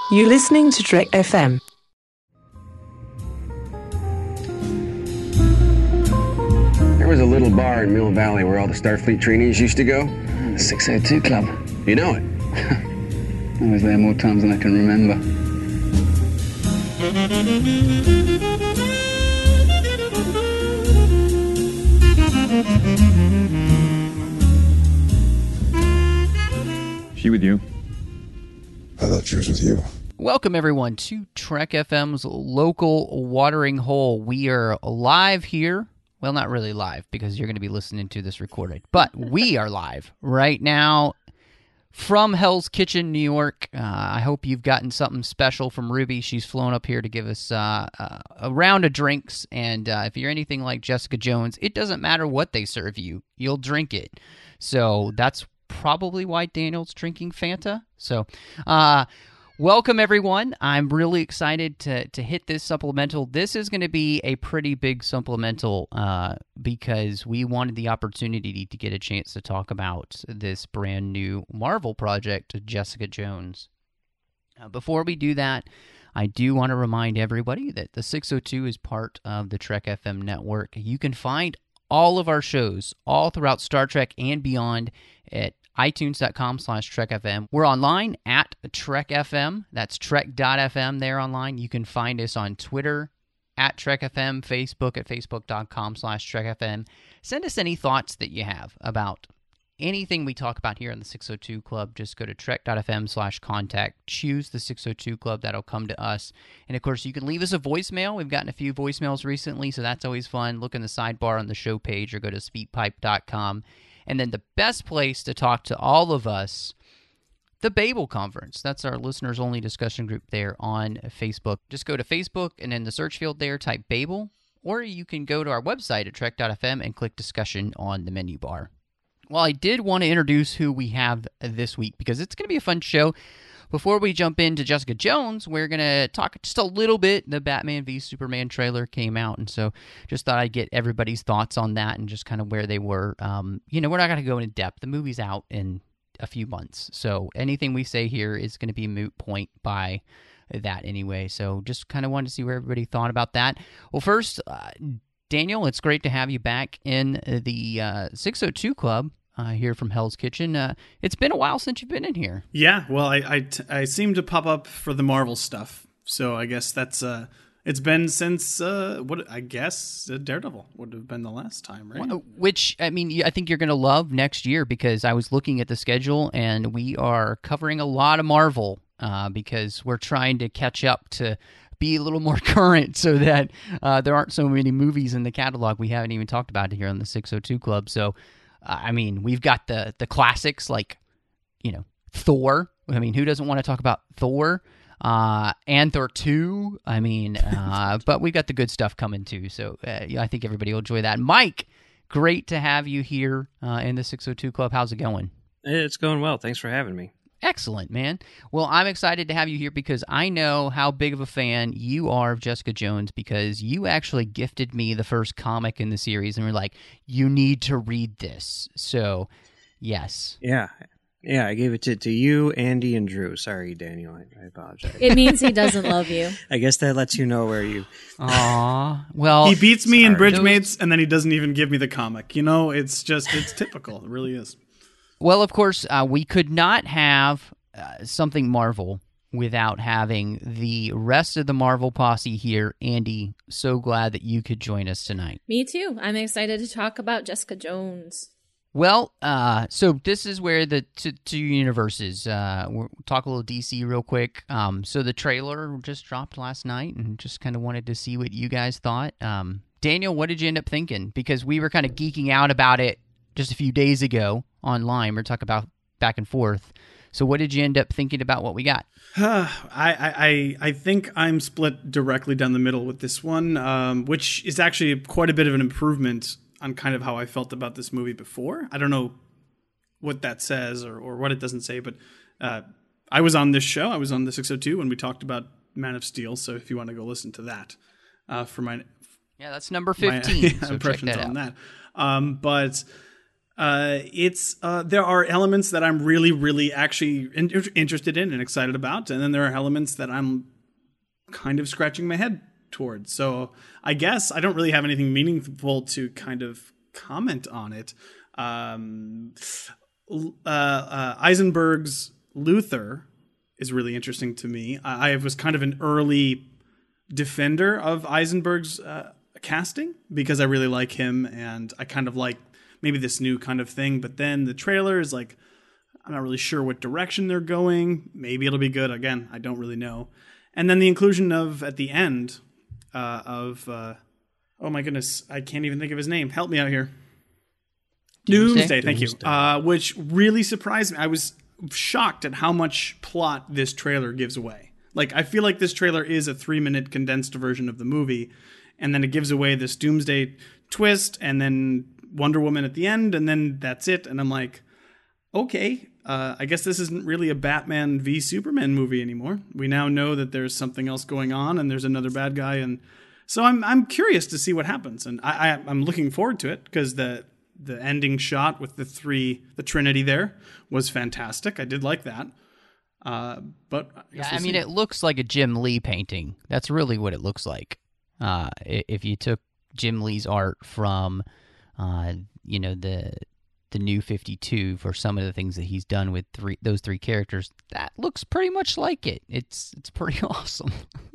You're listening to Trek FM. There was a little bar in Mill Valley where all the Starfleet trainees used to go. The 602 Club. You know it? I was there more times than I can remember. She with you? I thought she was with you. Welcome, everyone, to Trek FM's local watering hole. We are live here. Well, not really live, because you're going to be listening to this recorded. But we are live right now from Hell's Kitchen, New York. I hope you've gotten something special from Ruby. She's flown up here to give us a round of drinks. And if you're anything like Jessica Jones, it doesn't matter what they serve you. You'll drink it. So that's probably why Daniel's drinking Fanta. So, welcome, everyone. I'm really excited to hit this supplemental. This is going to be a pretty big supplemental because we wanted the opportunity to get a chance to talk about this brand new Marvel project, Jessica Jones. Before we do that, I do want to remind everybody that the 602 is part of the Trek FM network. You can find all of our shows all throughout Star Trek and beyond at iTunes.com/TrekFM. We're online at TrekFM. That's Trek.fm there online. You can find us on Twitter at TrekFM, Facebook at Facebook.com/TrekFM. Send us any thoughts that you have about anything we talk about here in the 602 Club. Just go to Trek.fm/contact. Choose the 602 Club. That'll come to us. And, of course, you can leave us a voicemail. We've gotten a few voicemails recently, so that's always fun. Look in the sidebar on the show page or go to speakpipe.com. And then the best place to talk to all of us, the Babel Conference. That's our listeners-only discussion group there on Facebook. Just go to Facebook and in the search field there, type Babel. Or you can go to our website at Trek.fm and click discussion on the menu bar. Well, I did want to introduce who we have this week because it's going to be a fun show. Before we jump into Jessica Jones, we're going to talk just a little bit. The Batman v Superman trailer came out, and so just thought I'd get everybody's thoughts on that and just kind of where they were. We're not going to go into depth. The movie's out in a few months, so anything we say here is going to be moot point by that anyway. So just kind of wanted to see where everybody thought about that. Well, first, Daniel, it's great to have you back in the 602 Club. Here from Hell's Kitchen. It's been a while since you've been in here. Yeah, well, I seem to pop up for the Marvel stuff, so I guess that's it's been since Daredevil would have been the last time, right? Which I think you're going to love next year because I was looking at the schedule and we are covering a lot of Marvel because we're trying to catch up to be a little more current so that there aren't so many movies in the catalog we haven't even talked about here on the 602 Club. So. We've got the classics like, Thor. Who doesn't want to talk about Thor? And Thor 2. But we've got the good stuff coming too. So I think everybody will enjoy that. Mike, great to have you here in the 602 Club. How's it going? It's going well. Thanks for having me. Excellent, man. Well, I'm excited to have you here because I know how big of a fan you are of Jessica Jones because you actually gifted me the first comic in the series and were like, you need to read this. So, yes. Yeah, I gave it to you, Andy, and Drew. Sorry, Daniel. I apologize. It means he doesn't love you. I guess that lets you know where you... Aw, well... He beats me in Bridgemates, and then he doesn't even give me the comic. It's typical. It really is. Well, of course, we could not have something Marvel without having the rest of the Marvel posse here. Andy, so glad that you could join us tonight. Me too. I'm excited to talk about Jessica Jones. Well, so this is where the two universes, we'll talk a little DC real quick. So the trailer just dropped last night and just kind of wanted to see what you guys thought. Daniel, what did you end up thinking? Because we were kind of geeking out about it just a few days ago online. We're talking about back and forth. So what did you end up thinking about what we got? I think I'm split directly down the middle with this one, which is actually quite a bit of an improvement on kind of how I felt about this movie before. I don't know what that says or what it doesn't say, but I was on this show. I was on the 602 when we talked about Man of Steel. So if you want to go listen to that for my... Yeah, that's number 15. So impressions on that. But It's there are elements that I'm really, really actually interested in and excited about, and then there are elements that I'm kind of scratching my head towards. So I guess I don't really have anything meaningful to kind of comment on it. Eisenberg's Luther is really interesting to me. I was kind of an early defender of Eisenberg's casting because I really like him, and I kind of like maybe this new kind of thing. But then the trailer is like, I'm not really sure what direction they're going. Maybe it'll be good. Again, I don't really know. And then the inclusion of, at the end, oh my goodness, I can't even think of his name. Help me out here. Doomsday, thank you. Which really surprised me. I was shocked at how much plot this trailer gives away. Like, I feel like this trailer is a 3-minute condensed version of the movie, and then it gives away this Doomsday twist, and then Wonder Woman at the end, and then that's it. And I'm like, okay, I guess this isn't really a Batman v Superman movie anymore. We now know that there's something else going on, and there's another bad guy, and so I'm curious to see what happens, and I'm looking forward to it because the ending shot with the Trinity there was fantastic. I did like that. But I mean, it looks like a Jim Lee painting. That's really what it looks like. If you took Jim Lee's art from, the New 52 for some of the things that he's done with those three characters, that looks pretty much like it. It's pretty awesome.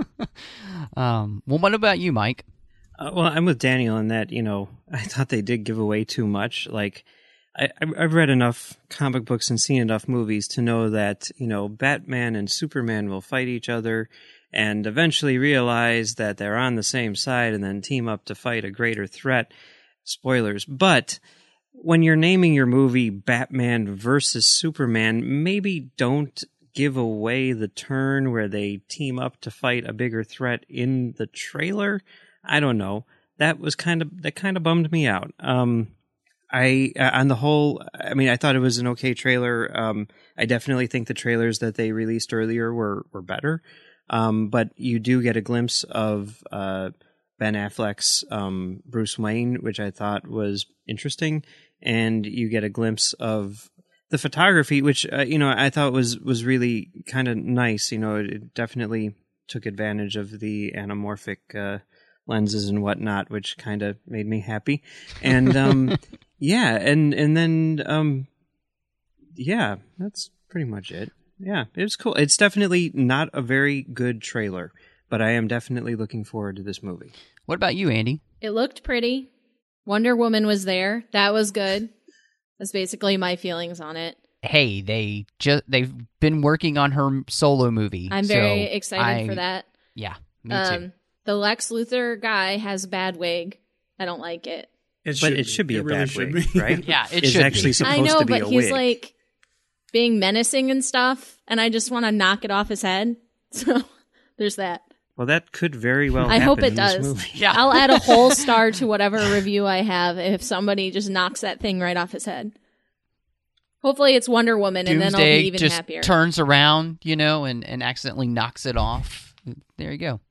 Well, what about you, Mike? Well, I'm with Daniel in that, I thought they did give away too much. Like, I've read enough comic books and seen enough movies to know that, Batman and Superman will fight each other and eventually realize that they're on the same side and then team up to fight a greater threat. Spoilers. But when you're naming your movie Batman versus Superman, maybe don't give away the turn where they team up to fight a bigger threat in the trailer. I don't know. That kind of bummed me out. On the whole, I mean, I thought it was an okay trailer. I definitely think the trailers that they released earlier were better. But you do get a glimpse of Ben Affleck's Bruce Wayne, which I thought was interesting, and you get a glimpse of the photography, which I thought was really kind of nice. It definitely took advantage of the anamorphic lenses and whatnot, which kind of made me happy. And yeah, and then that's pretty much it. Yeah, it was cool. It's definitely not a very good trailer, but I am definitely looking forward to this movie. What about you, Andy? It looked pretty. Wonder Woman was there. That was good. That's basically my feelings on it. Hey, they've been working on her solo movie. I'm very excited for that. Yeah, me too. The Lex Luthor guy has a bad wig. I don't like it. It should be a really bad wig, right? Yeah, it it's should actually be. supposed I know, to be but a he's wig. like being menacing and stuff, and I just want to knock it off his head. So there's that. Well, that could very well I happen hope it in this does. movie. Yeah. I'll add a whole star to whatever review I have if somebody just knocks that thing right off his head. Hopefully it's Wonder Woman, and then I'll Doomsday be even just happier. turns around, and accidentally knocks it off. There you go.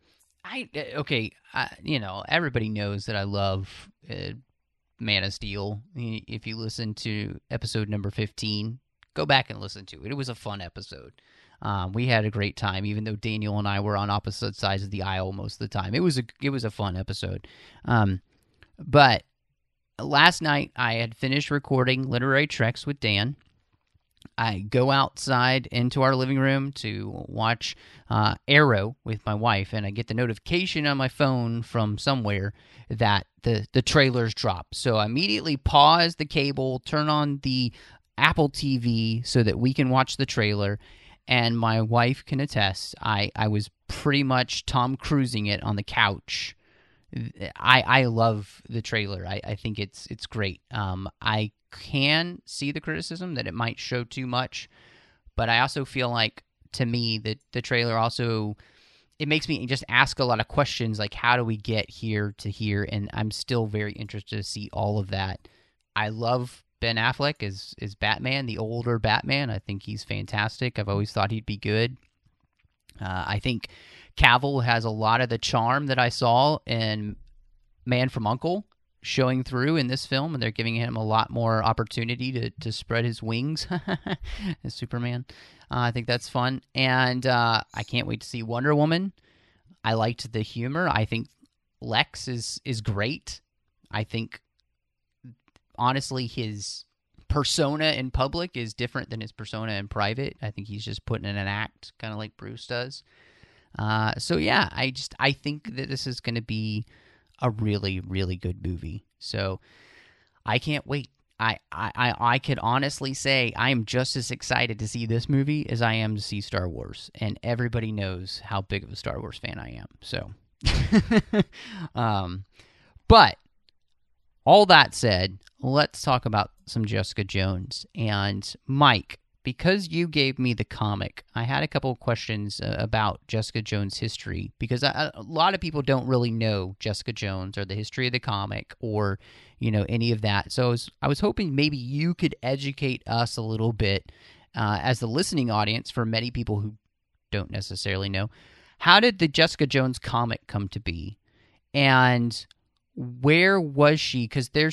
Everybody knows that I love Man of Steel. If you listen to episode number 15, go back and listen to it. It was a fun episode. We had a great time, even though Daniel and I were on opposite sides of the aisle most of the time. It was a fun episode. But last night I had finished recording Literary Treks with Dan. I go outside into our living room to watch Arrow with my wife, and I get the notification on my phone from somewhere that the trailers drop. So I immediately pause the cable, turn on the Apple TV so that we can watch the trailer, and my wife can attest, I was pretty much Tom Cruising it on the couch. I love the trailer. I think it's great. I can see the criticism that it might show too much, but I also feel like, to me, that the trailer also, it makes me just ask a lot of questions, like how do we get here to here, and I'm still very interested to see all of that. I love Ben Affleck as Batman, the older Batman. I think he's fantastic. I've always thought he'd be good. I think Cavill has a lot of the charm that I saw in Man from U.N.C.L.E. showing through in this film, and they're giving him a lot more opportunity to spread his wings as Superman. I think that's fun, and I can't wait to see Wonder Woman. I liked the humor. I think Lex is great. I think, honestly, his persona in public is different than his persona in private. I think he's just putting in an act, kind of like Bruce does. So yeah, I think that this is going to be a really, really good movie. So I can't wait. I could honestly say I am just as excited to see this movie as I am to see Star Wars, and everybody knows how big of a Star Wars fan I am. So, but all that said, let's talk about some Jessica Jones. And Mike, because you gave me the comic, I had a couple of questions about Jessica Jones' history, because a lot of people don't really know Jessica Jones or the history of the comic or, any of that. So I was hoping maybe you could educate us a little bit as the listening audience, for many people who don't necessarily know. How did the Jessica Jones comic come to be? And where was she? Because there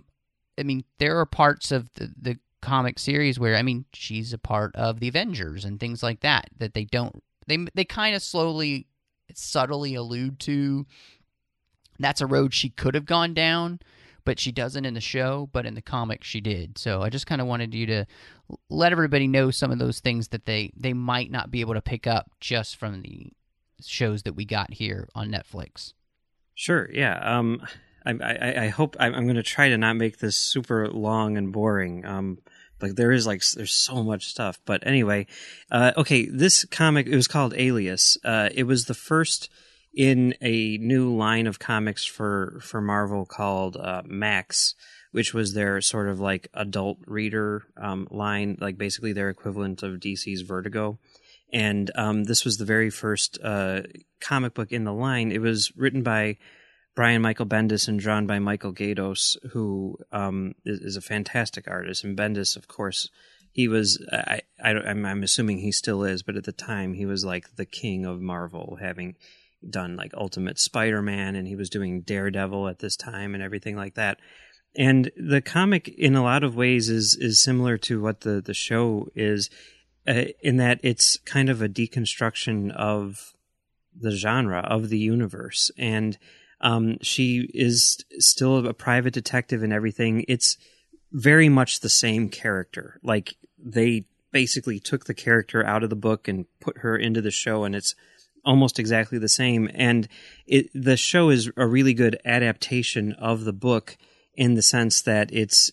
are parts of the comic series where, she's a part of the Avengers and things like that they kind of subtly allude to. That's a road she could have gone down, but she doesn't in the show, but in the comic she did. So I just kind of wanted you to let everybody know some of those things that they might not be able to pick up just from the shows that we got here on Netflix. Sure, yeah. I hope I'm going to try to not make this super long and boring. There's so much stuff. But anyway, okay, this comic, it was called Alias. It was the first in a new line of comics for Marvel called Max, which was their sort of like adult reader line, like basically their equivalent of DC's Vertigo. And this was the very first comic book in the line. It was written by Brian Michael Bendis and drawn by Michael Gaydos, who is a fantastic artist. And Bendis, of course, he was, I'm assuming he still is, but at the time he was like the king of Marvel, having done like Ultimate Spider-Man, and he was doing Daredevil at this time and everything like that. And the comic in a lot of ways is similar to what the show is, in that it's kind of a deconstruction of the genre, of the universe. And she is still a private detective and everything. It's very much the same character. Like, they basically took the character out of the book and put her into the show, and it's almost exactly the same. And the show is a really good adaptation of the book, in the sense that it's,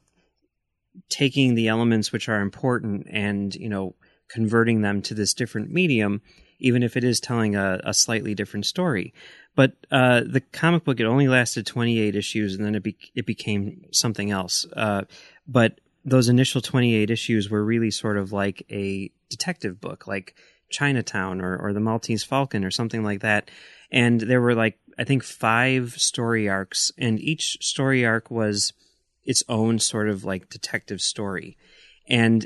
taking the elements which are important and, converting them to this different medium, even if it is telling a slightly different story. But the comic book, it only lasted 28 issues, and then it became something else. But those initial 28 issues were really sort of like a detective book, like Chinatown or The Maltese Falcon or something like that. And there were I think 5 story arcs, and each story arc was its own sort of like detective story. And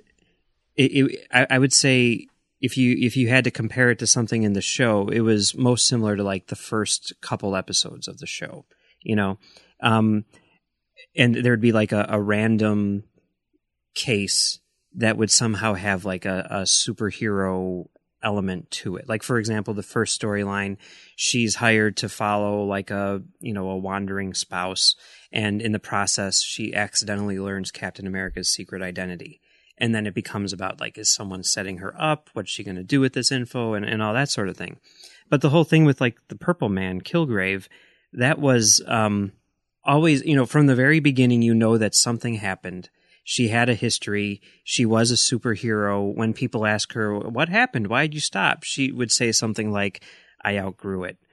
I would say, if you had to compare it to something in the show, it was most similar to like the first couple episodes of the show, and there'd be like a random case that would somehow have like a superhero element to it. Like, for example, the first storyline, she's hired to follow like a wandering spouse, and in the process she accidentally learns Captain America's secret identity. And then it becomes about, like, is someone setting her up? What's she going to do with this info? And all that sort of thing. But the whole thing with, like, the Purple Man, Kilgrave, that was always, from the very beginning, that something happened. She had a history. She was a superhero. When people ask her, what happened? Why did you stop? She would say something like, I outgrew it.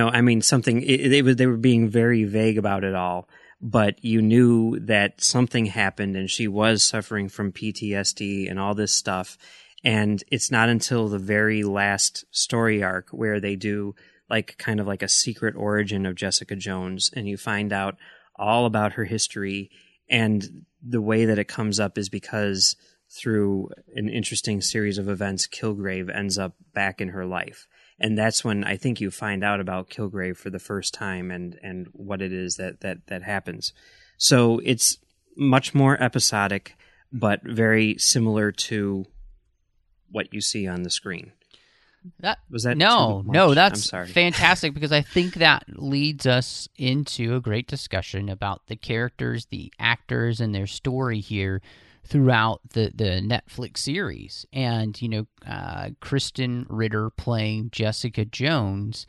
They were being very vague about it all. But you knew that something happened, and she was suffering from PTSD and all this stuff. And it's not until the very last story arc where they do like kind of like a secret origin of Jessica Jones, and you find out all about her history. And the way that it comes up is because through an interesting series of events, Kilgrave ends up back in her life. And that's when I think you find out about Kilgrave for the first time and what it is that happens. So it's much more episodic, but very similar to what you see on the screen. Was that no, too much? no? That's I'm sorry. fantastic because I think that leads us into a great discussion about the characters, the actors, and their story here throughout the Netflix series. And Kristen Ritter playing Jessica Jones.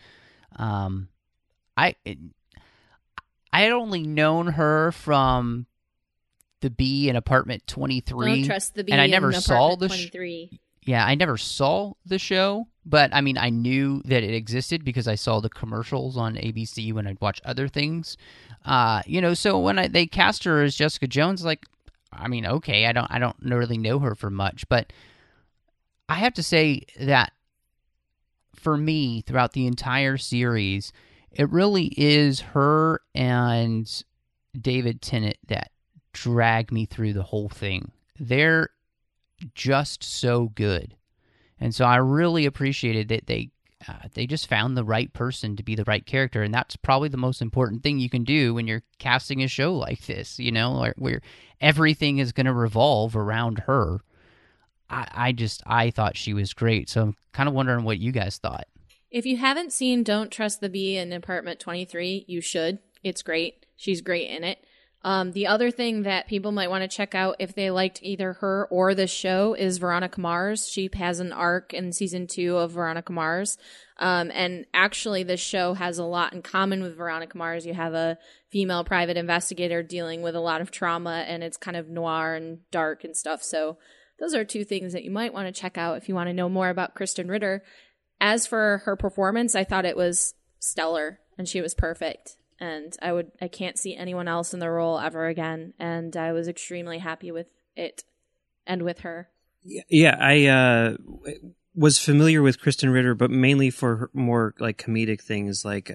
I had only known her from The Bee in Apartment 23. Don't trust the bee. And I never in saw Apartment the 23. Yeah, I never saw the show, but I mean, I knew that it existed because I saw the commercials on ABC when I'd watch other things. So when they cast her as Jessica Jones, like, I mean, okay, I don't really know her for much, but I have to say that for me, throughout the entire series, it really is her and David Tennant that drag me through the whole thing. They're just so good, and so I really appreciated that they just found the right person to be the right character, and that's probably the most important thing you can do when you're casting a show like this, where everything is going to revolve around her. I thought she was great, so I'm kind of wondering what you guys thought. If you haven't seen Don't Trust the Bee in Apartment 23, you should. It's great. She's great in it. The other thing that people might want to check out if they liked either her or this show is Veronica Mars. She has an arc in season 2 of Veronica Mars. And actually this show has a lot in common with Veronica Mars. You have a female private investigator dealing with a lot of trauma, and it's kind of noir and dark and stuff. So those are two things that you might want to check out if you want to know more about Kristen Ritter. As for her performance, I thought it was stellar and she was perfect. And I can't see anyone else in the role ever again. And I was extremely happy with it and with her. Yeah, I was familiar with Kristen Ritter, but mainly for her more like comedic things, like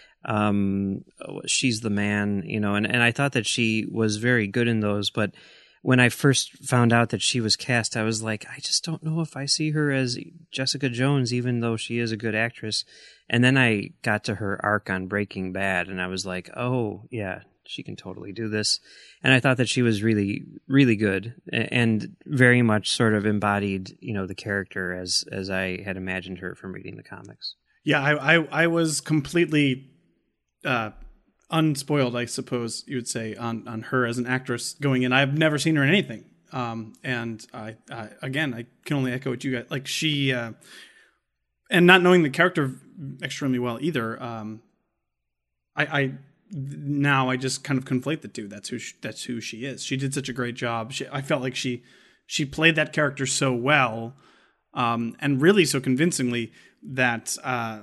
She's the Man, and I thought that she was very good in those. But when I first found out that she was cast, I was like, I just don't know if I see her as Jessica Jones, even though she is a good actress. And then I got to her arc on Breaking Bad, and I was like, oh, yeah, she can totally do this. And I thought that she was really, really good and very much sort of embodied, the character as I had imagined her from reading the comics. Yeah, I was completely unspoiled, I suppose you would say, on her as an actress going in. I've never seen her in anything. And I can only echo what you guys, like she, and not knowing the character extremely well either. Now I just kind of conflate the two. That's who she is. She did such a great job. I felt like she played that character so well, and really so convincingly that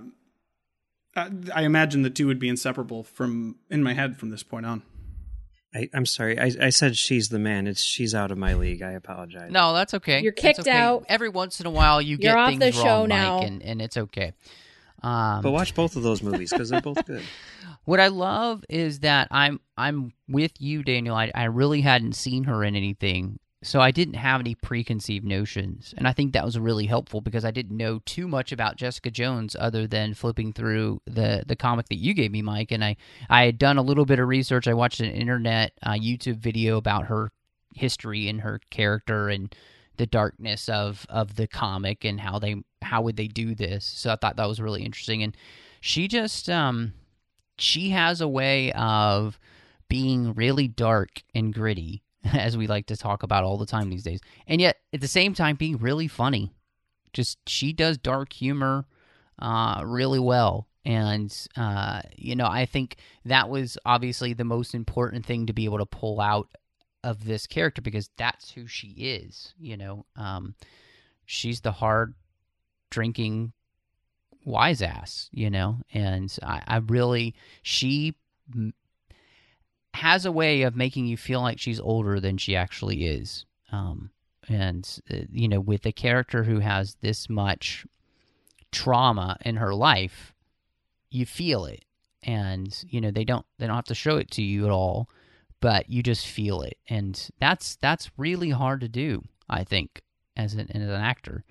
I imagine the two would be inseparable in my head from this point on. I'm sorry. I said She's the Man. She's out of my league. I apologize. No, that's okay. You're kicked That's okay. out. Every once in a while, you You're get off things the wrong, show Mike, now. and it's okay. But watch both of those movies because they're both good. What I love is that I'm with you, Daniel. I really hadn't seen her in anything, so I didn't have any preconceived notions, and I think that was really helpful because I didn't know too much about Jessica Jones other than flipping through the comic that you gave me, Mike. And I had done a little bit of research. I watched an internet YouTube video about her history and her character and the darkness of the comic and how would they do this. So I thought that was really interesting, and she just she has a way of being really dark and gritty, as we like to talk about all the time these days, and yet at the same time being really funny. Just she does dark humor really well, and I think that was obviously the most important thing to be able to pull out of this character because that's who she is. She's the hard drinking wise ass, and I really, she has a way of making you feel like she's older than she actually is. With a character who has this much trauma in her life, you feel it, and they don't have to show it to you at all, but you just feel it, and that's really hard to do, I think, as an actor.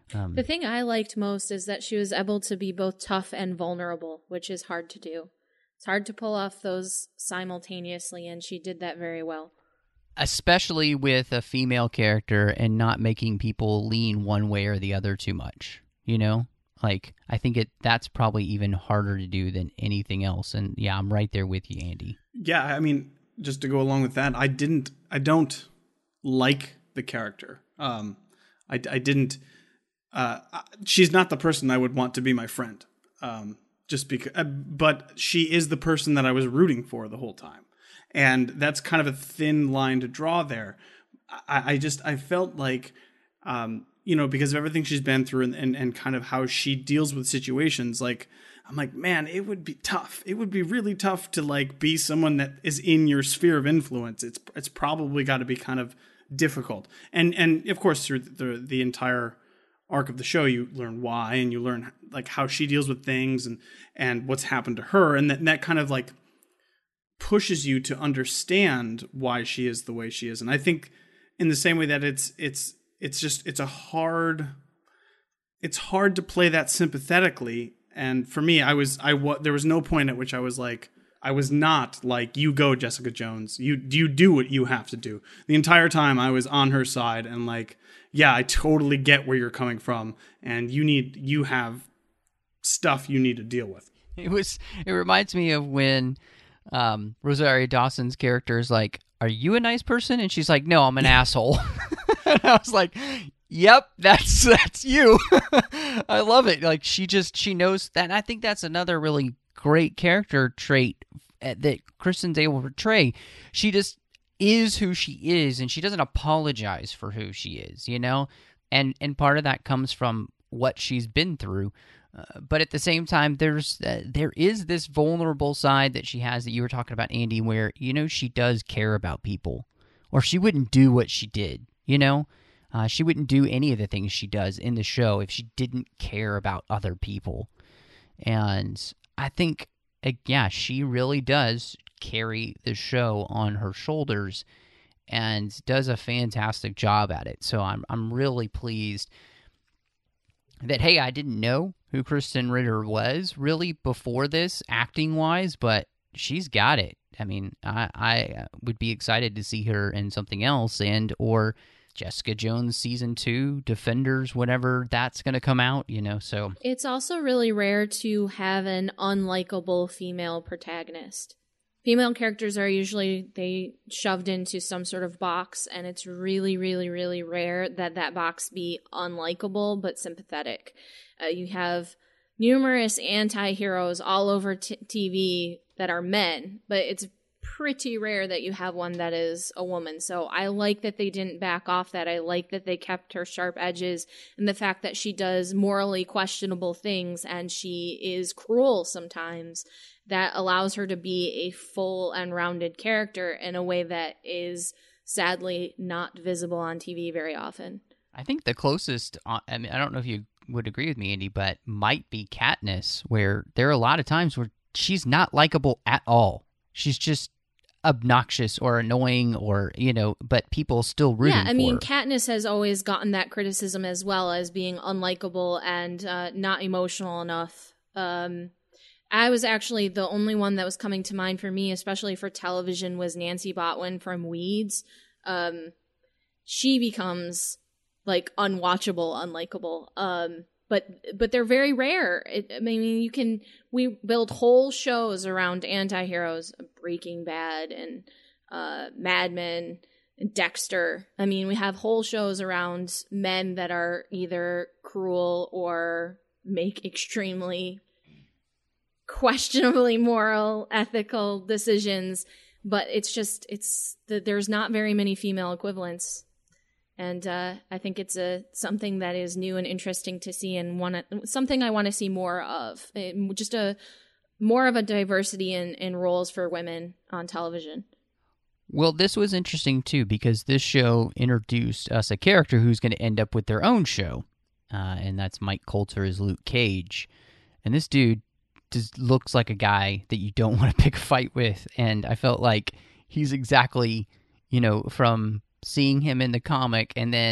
The thing I liked most is that she was able to be both tough and vulnerable, which is hard to do. It's hard to pull off those simultaneously, and she did that very well. Especially with a female character and not making people lean one way or the other too much, you know? Like, I think that's probably even harder to do than anything else. And yeah, I'm right there with you, Andy. Yeah, I mean, just to go along with that, I don't like the character. She's not the person I would want to be my friend. Just because, but she is the person that I was rooting for the whole time. And that's kind of a thin line to draw there. I felt like, because of everything she's been through and kind of how she deals with situations, like, I'm like, man, it would be tough. It would be really tough to like be someone that is in your sphere of influence. It's probably got to be kind of difficult. And of course, through the entire arc of the show, you learn why, and you learn like how she deals with things and what's happened to her. And that kind of like pushes you to understand why she is the way she is. And I think in the same way that it's hard to play that sympathetically. And for me, there was no point at which I was not like, you go, Jessica Jones, you do what you have to do. The entire time I was on her side and like, yeah, I totally get where you're coming from, and you have stuff you need to deal with. It reminds me of when Rosario Dawson's character is like, are you a nice person? And she's like, no, I'm an asshole. And I was like, yep, that's you. I love it. Like she knows that. And I think that's another really great character trait that Kristen's able to portray. She just is who she is, and she doesn't apologize for who she is, you know? And part of that comes from what she's been through. But at the same time, there is this vulnerable side that she has that you were talking about, Andy, where, she does care about people, or she wouldn't do what she did, she wouldn't do any of the things she does in the show if she didn't care about other people. And I think, she really does carry the show on her shoulders and does a fantastic job at it. So I'm really pleased that, hey, I didn't know who Krysten Ritter was really before this, acting-wise, but she's got it. I mean, I would be excited to see her in something else, or Jessica Jones Season 2, Defenders, whenever that's going to come out, so. It's also really rare to have an unlikable female protagonist. Female characters are usually shoved into some sort of box, and it's really, really, really rare that box be unlikable but sympathetic. You have numerous anti-heroes all over TV that are men, but it's pretty rare that you have one that is a woman. So I like that they didn't back off that. I like that they kept her sharp edges, and the fact that she does morally questionable things and she is cruel sometimes. That allows her to be a full and rounded character in a way that is sadly not visible on TV very often. I think the closest, I don't know if you would agree with me, Andy, but might be Katniss, where there are a lot of times where she's not likable at all. She's just obnoxious or annoying, or but people still rooting for her. Yeah, I mean, Katniss has always gotten that criticism as well, as being unlikable and not emotional enough. I was actually the only one that was coming to mind for me, especially for television, was Nancy Botwin from Weeds. She becomes like unwatchable, unlikable. But they're very rare. We build whole shows around anti-heroes, Breaking Bad and Mad Men and Dexter. I mean, we have whole shows around men that are either cruel or make extremely questionably moral, ethical decisions, but there's not very many female equivalents. And I think it's something that is new and interesting to see, and something I want to see more of. More of a diversity in roles for women on television. Well, this was interesting too, because this show introduced us a character who's going to end up with their own show, and that's Mike Coulter as Luke Cage. And this dude just looks like a guy that you don't want to pick a fight with, and I felt like he's exactly, from seeing him in the comic and then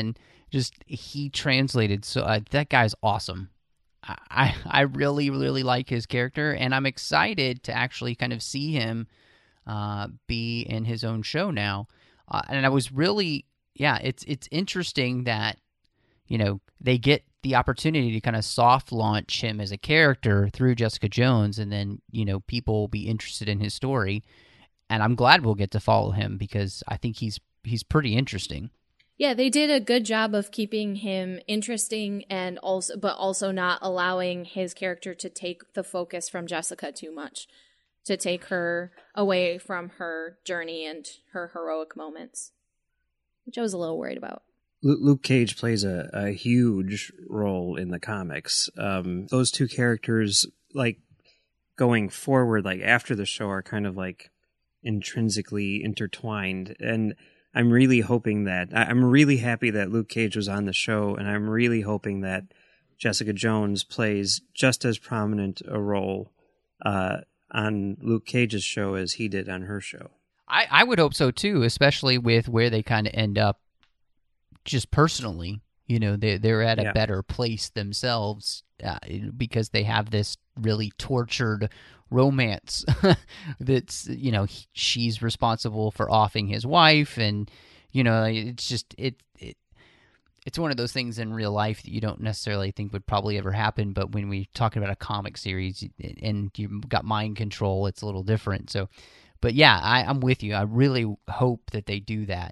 just he translated. So that guy's awesome. I really, really like his character, and I'm excited to actually kind of see him be in his own show now. And I was really, it's interesting that, they get the opportunity to kind of soft launch him as a character through Jessica Jones, and then, people will be interested in his story. And I'm glad we'll get to follow him because I think he's pretty interesting. Yeah, they did a good job of keeping him interesting and also not allowing his character to take the focus from Jessica too much, to take her away from her journey and her heroic moments, which I was a little worried about. Luke Cage plays a huge role in the comics. Those two characters, like going forward, like after the show, are kind of like intrinsically intertwined, and I'm really hoping that I'm really happy that Luke Cage was on the show, and I'm really hoping that Jessica Jones plays just as prominent a role on Luke Cage's show as he did on her show. I would hope so too, especially with where they kind of end up just personally. They're at a better place themselves because they have this really tortured romance that's, she's responsible for offing his wife, and it's just it's one of those things in real life that you don't necessarily think would probably ever happen, but when we talking about a comic series and you've got mind control, it's a little different. So, but yeah, I'm with you. I really hope that they do that.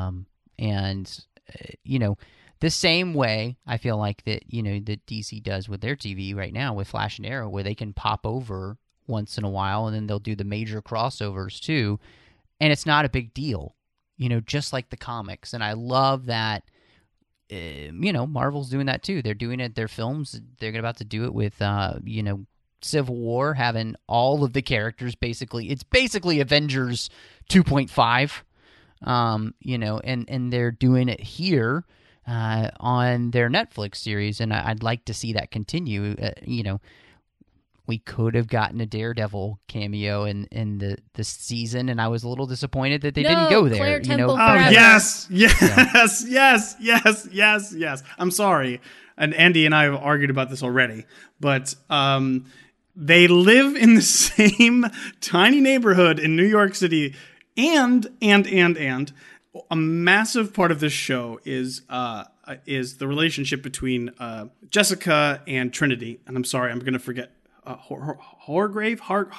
The same way I feel like that, that DC does with their TV right now with Flash and Arrow, where they can pop over once in a while, and then they'll do the major crossovers too, and it's not a big deal, just like the comics. And I love that, Marvel's doing that too. They're doing it, their films, they're about to do it with, Civil War, having all of the characters basically. It's basically Avengers 2.5, and they're doing it here on their Netflix series, and I'd like to see that continue. We could have gotten a Daredevil cameo in the season, and I was a little disappointed that they didn't go there. Claire Temple Oh, forever. yes. I'm sorry. And Andy and I have argued about this already, but they live in the same tiny neighborhood in New York City, and a massive part of this show is the relationship between Jessica and Trinity. And I'm sorry, I'm going to forget. Horgrave?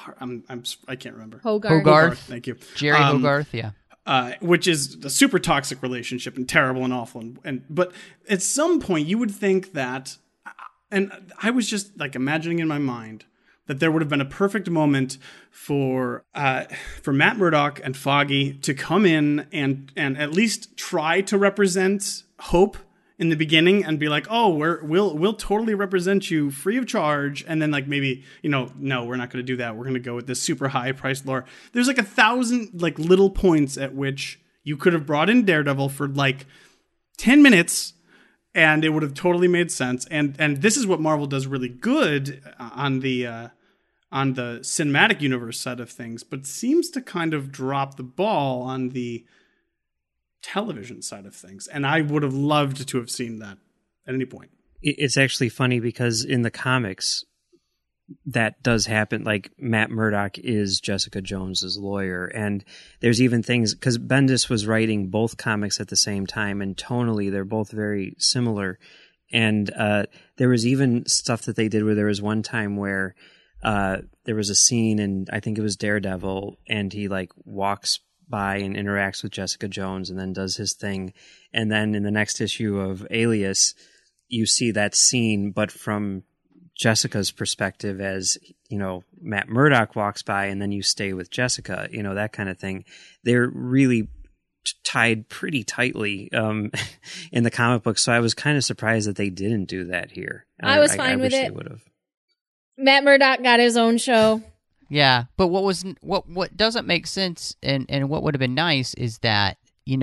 I can't remember. Hogarth. Thank you. Jerry Hogarth, yeah. Which is a super toxic relationship and terrible and awful. But at some point you would think that, and I was just like imagining in my mind that there would have been a perfect moment for Matt Murdock and Foggy to come in and at least try to represent Hope in the beginning and be like, oh, we'll totally represent you free of charge. And then like maybe, no, we're not going to do that. We're going to go with this super high priced lore. There's like 1,000 like little points at which you could have brought in Daredevil for like 10 minutes and it would have totally made sense. And this is what Marvel does really good on the cinematic universe side of things, but seems to kind of drop the ball on the television side of things. And I would have loved to have seen that at any point. It's actually funny because in the comics, that does happen. Like Matt Murdock is Jessica Jones's lawyer. And there's even things, because Bendis was writing both comics at the same time, and tonally they're both very similar. And there was even stuff that they did where there was one time where there was a scene, and I think it was Daredevil, and he like walks by and interacts with Jessica Jones and then does his thing. And then in the next issue of Alias, you see that scene, but from Jessica's perspective as, Matt Murdock walks by, and then you stay with Jessica, that kind of thing. They're really tied pretty tightly in the comic book. So I was kind of surprised that they didn't do that here. I was fine with it. Would have. Matt Murdock got his own show. Yeah, but what doesn't make sense and what would have been nice is that,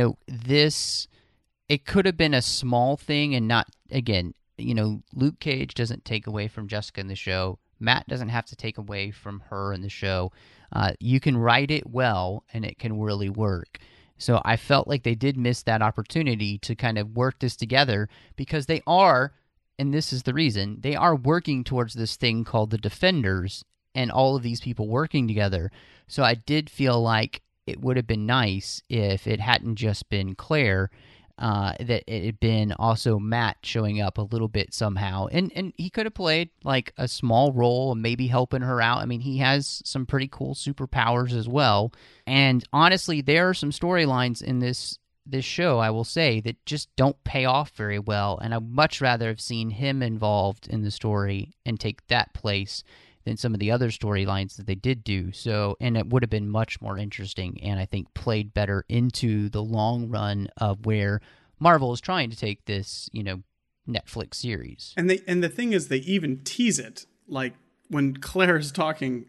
this, it could have been a small thing and not, again, Luke Cage doesn't take away from Jessica in the show. Matt doesn't have to take away from her in the show. You can write it well and it can really work. So I felt like they did miss that opportunity to kind of work this together, because they are, and this is the reason, they are working towards this thing called the Defenders and all of these people working together. So I did feel like it would have been nice if it hadn't just been Claire, that it had been also Matt showing up a little bit somehow. And he could have played like a small role and maybe helping her out. I mean, he has some pretty cool superpowers as well. And honestly, there are some storylines in this show, I will say, that just don't pay off very well. And I'd much rather have seen him involved in the story and take that place than some of the other storylines that they did do. So, and it would have been much more interesting, and I think played better into the long run of where Marvel is trying to take this, Netflix series. And the thing is, they even tease it, like when Claire is talking,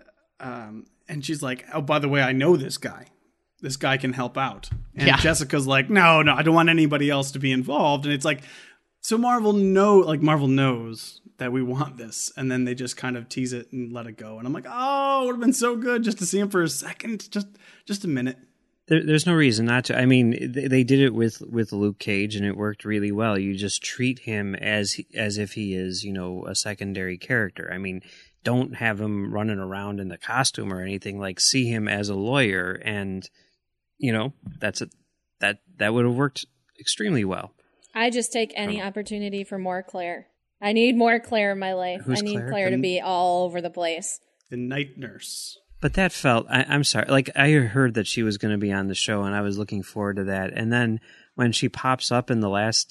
and she's like, "Oh, by the way, I know this guy. This guy can help out." And Jessica's like, "No, I don't want anybody else to be involved." And it's like, so Marvel knows that we want this, and then they just kind of tease it and let it go. And I'm like, oh, it would have been so good just to see him for a second, just a minute. There's no reason not to. I mean, they did it with Luke Cage, and it worked really well. You just treat him as if he is, a secondary character. I mean, don't have him running around in the costume or anything. Like, see him as a lawyer, and that's it. That would have worked extremely well. I just take any opportunity for more Claire. I need more Claire in my life. Who's I need Claire to be all over the place. The night nurse. But that felt, I'm sorry, like I heard that she was going to be on the show, and I was looking forward to that. And then when she pops up in the last,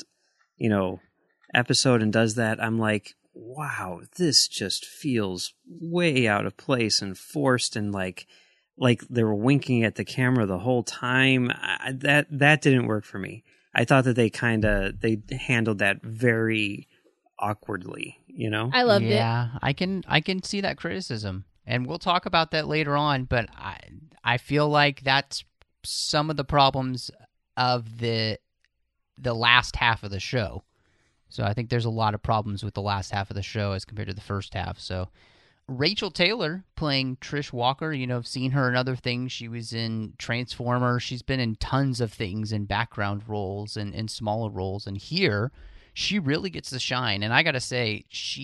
episode and does that, I'm like, wow, this just feels way out of place and forced, and like they were winking at the camera the whole time. That didn't work for me. I thought that they handled that very awkwardly, I loved it. Yeah, I can see that criticism, and we'll talk about that later on. But I feel like that's some of the problems of the last half of the show. So I think there's a lot of problems with the last half of the show as compared to the first half. So Rachel Taylor playing Trish Walker, I've seen her in other things. She was in Transformers. She's been in tons of things in background roles and in smaller roles. And here, she really gets the shine. And I got to say,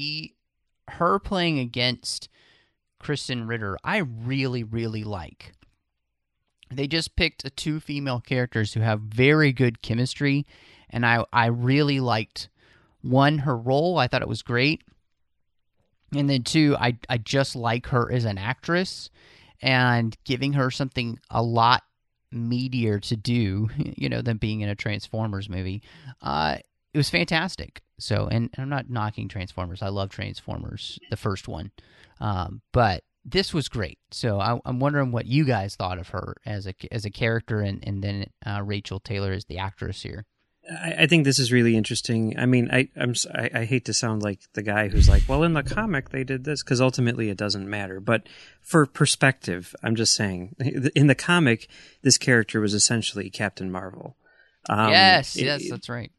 her playing against Kristen Ritter, I really, really like. They just picked two female characters who have very good chemistry. And I really liked, one, her role. I thought it was great. And then two, I just like her as an actress, and giving her something a lot meatier to do, than being in a Transformers movie. It was fantastic. So, and I'm not knocking Transformers. I love Transformers, the first one. But this was great. So I'm wondering what you guys thought of her as a character, and then Rachel Taylor as the actress here. I think this is really interesting. I mean, I hate to sound like the guy who's like, well, in the comic they did this, because ultimately it doesn't matter. But for perspective, I'm just saying, in the comic, this character was essentially Captain Marvel. Yes, that's right.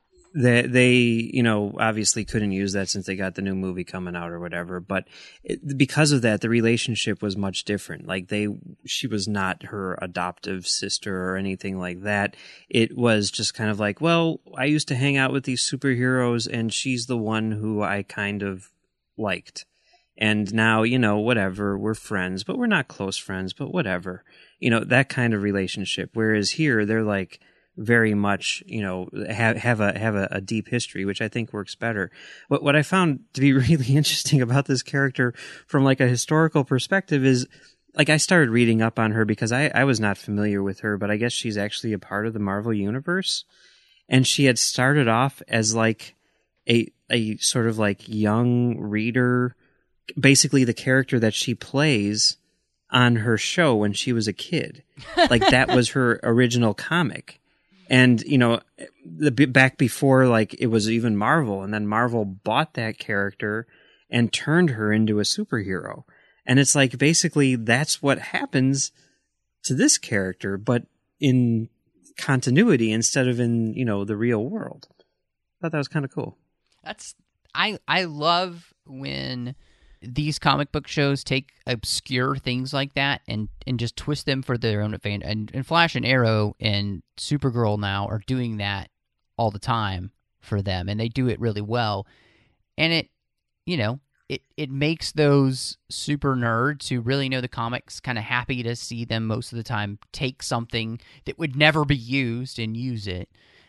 They obviously couldn't use that since they got the new movie coming out or whatever. But because of that, the relationship was much different. Like she was not her adoptive sister or anything like that. It was just kind of like, well, I used to hang out with these superheroes, and she's the one who I kind of liked. And now, whatever, we're friends, but we're not close friends, but whatever. That kind of relationship. Whereas here, they're like, very much, have a deep history, which I think works better. What I found to be really interesting about this character from like a historical perspective is, like, I started reading up on her because I was not familiar with her, but I guess she's actually a part of the Marvel Universe. And she had started off as like a sort of like young reader, basically the character that she plays on her show when she was a kid. Like, that was her original comic. And, back before, like, it was even Marvel, and then Marvel bought that character and turned her into a superhero. And it's like, basically, that's what happens to this character, but in continuity instead of in, the real world. I thought that was kind of cool. I love when these comic book shows take obscure things like that and just twist them for their own advantage. And Flash and Arrow and Supergirl now are doing that all the time for them, and they do it really well. And it, you know, it makes those super nerds who really know the comics kind of happy to see them most of the time take something that would never be used and use it.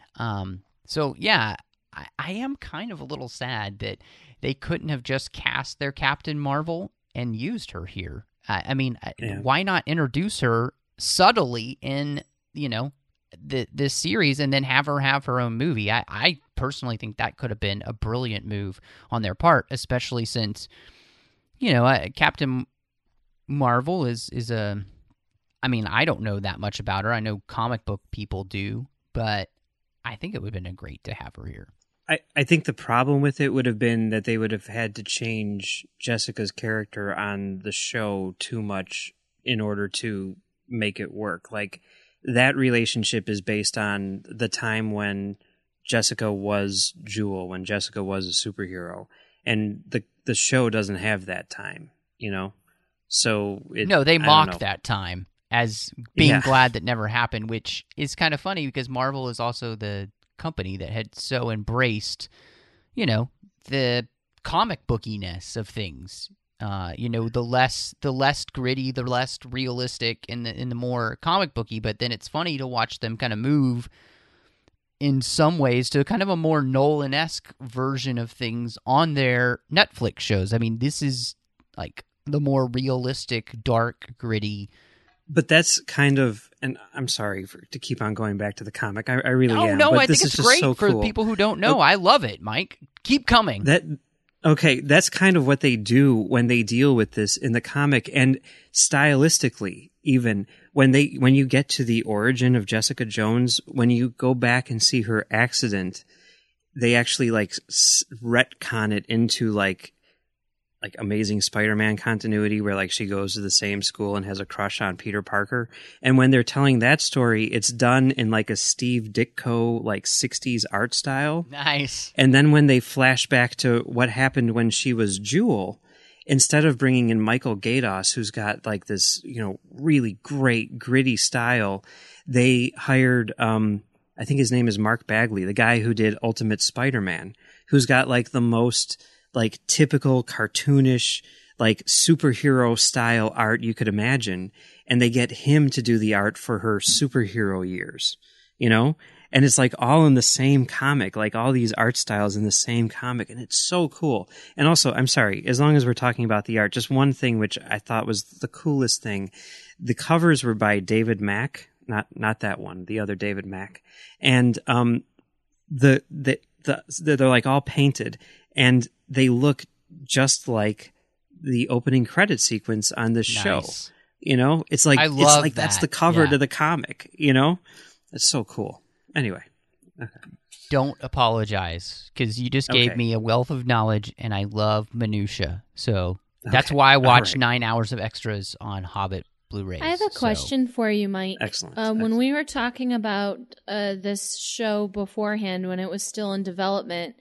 So yeah, I am kind of a little sad that they couldn't have just cast their Captain Marvel and used her here. I mean, why not introduce her subtly in, you know, this series and then have her own movie? I personally think that could have been a brilliant move on their part, especially since, you know, Captain Marvel is a... I mean, I don't know that much about her. I know comic book people do, but I think it would have been great to have her here. I think the problem with it would have been that they would have had to change Jessica's character on the show too much in order to make it work. Like, that relationship is based on the time when Jessica was Jewel, when Jessica was a superhero. And the show doesn't have that time, you know? So no, they mocked that time as being glad that never happened, which is kind of funny because Marvel is also the company that had so embraced, you know, the comic bookiness of things. You know, the less gritty, the less realistic, and the more comic booky. But then it's funny to watch them kind of move in some ways to kind of a more Nolan-esque version of things on their Netflix shows. I mean, this is like the more realistic, dark, gritty. But that's kind of, and I'm sorry to keep on going back to the comic. I really am. No, but I think it's great so for cool. people who don't know. I love it, Mike. Keep coming. Okay, that's kind of what they do when they deal with this in the comic, and stylistically, even when you get to the origin of Jessica Jones, when you go back and see her accident, they actually like retcon it into like Amazing Spider-Man continuity, where like she goes to the same school and has a crush on Peter Parker. And when they're telling that story, it's done in like a Steve Ditko like 60s art style. Nice. And then when they flash back to what happened when she was Jewel, instead of bringing in Michael Gaydos, who's got like this, you know, really great gritty style, they hired I think his name is Mark Bagley, the guy who did Ultimate Spider-Man, who's got like the most like typical cartoonish, like superhero style art you could imagine. And they get him to do the art for her superhero years, you know? And it's like all in the same comic, like all these art styles in the same comic. And it's so cool. And also, I'm sorry, as long as we're talking about the art, just one thing which I thought was the coolest thing. The covers were by David Mack, not that one, the other David Mack. And, they're like all painted, and they look just like the opening credit sequence on this show. You know, it's like that's the cover to the comic. You know, it's so cool. Anyway, don't apologize because you just gave me a wealth of knowledge, and I love minutia. So that's why I watch 9 hours of extras on Hobbit Blu-rays. I have a question for you, Mike. Excellent. When we were talking about this show beforehand, when it was still in development,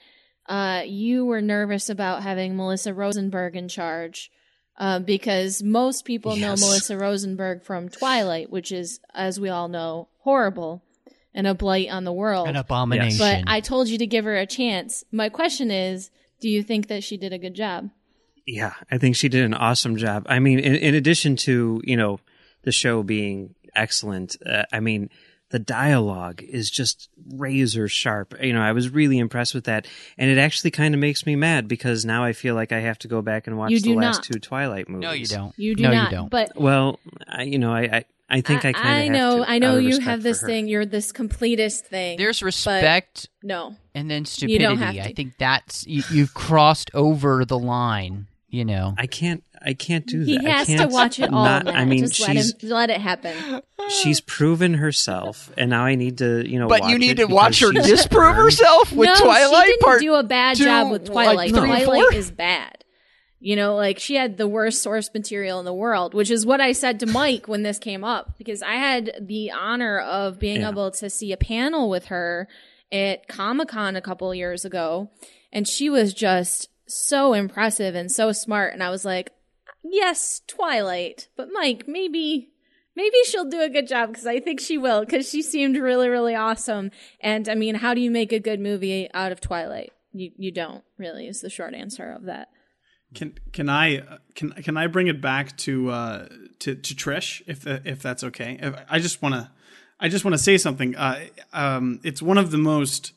you were nervous about having Melissa Rosenberg in charge because most people know Melissa Rosenberg from Twilight, which is, as we all know, horrible and a blight on the world. An abomination. But I told you to give her a chance. My question is, do you think that she did a good job? Yeah, I think she did an awesome job. I mean, in addition to, you know, the show being excellent, I mean, the dialogue is just razor sharp. You know, I was really impressed with that. And it actually kind of makes me mad because now I feel like I have to go back and watch the last two Twilight movies. No, you don't. You do not. You don't. But well, I think I kind of have to. I know you have this thing. You're this completist thing. There's respect. No. And then stupidity. You don't have to. I think that's you've crossed over the line. You know, I can't do that. He has to watch it all. Matt. I mean, just let it happen. She's proven herself, and now I need to, you know. But watch you need it to watch her disprove herself with Twilight. She didn't do a bad job with Twilight. Like Twilight is bad. You know, like she had the worst source material in the world, which is what I said to Mike when this came up, because I had the honor of being able to see a panel with her at Comic-Con a couple of years ago, and she was just so impressive and so smart. And I was like, yes, Twilight. But Mike, maybe she'll do a good job, because I think she will, because she seemed really, really awesome. And I mean, how do you make a good movie out of Twilight? You don't, really, is the short answer of that. Can I bring it back to Trish, if that's okay? I just want to say something. It's one of the most,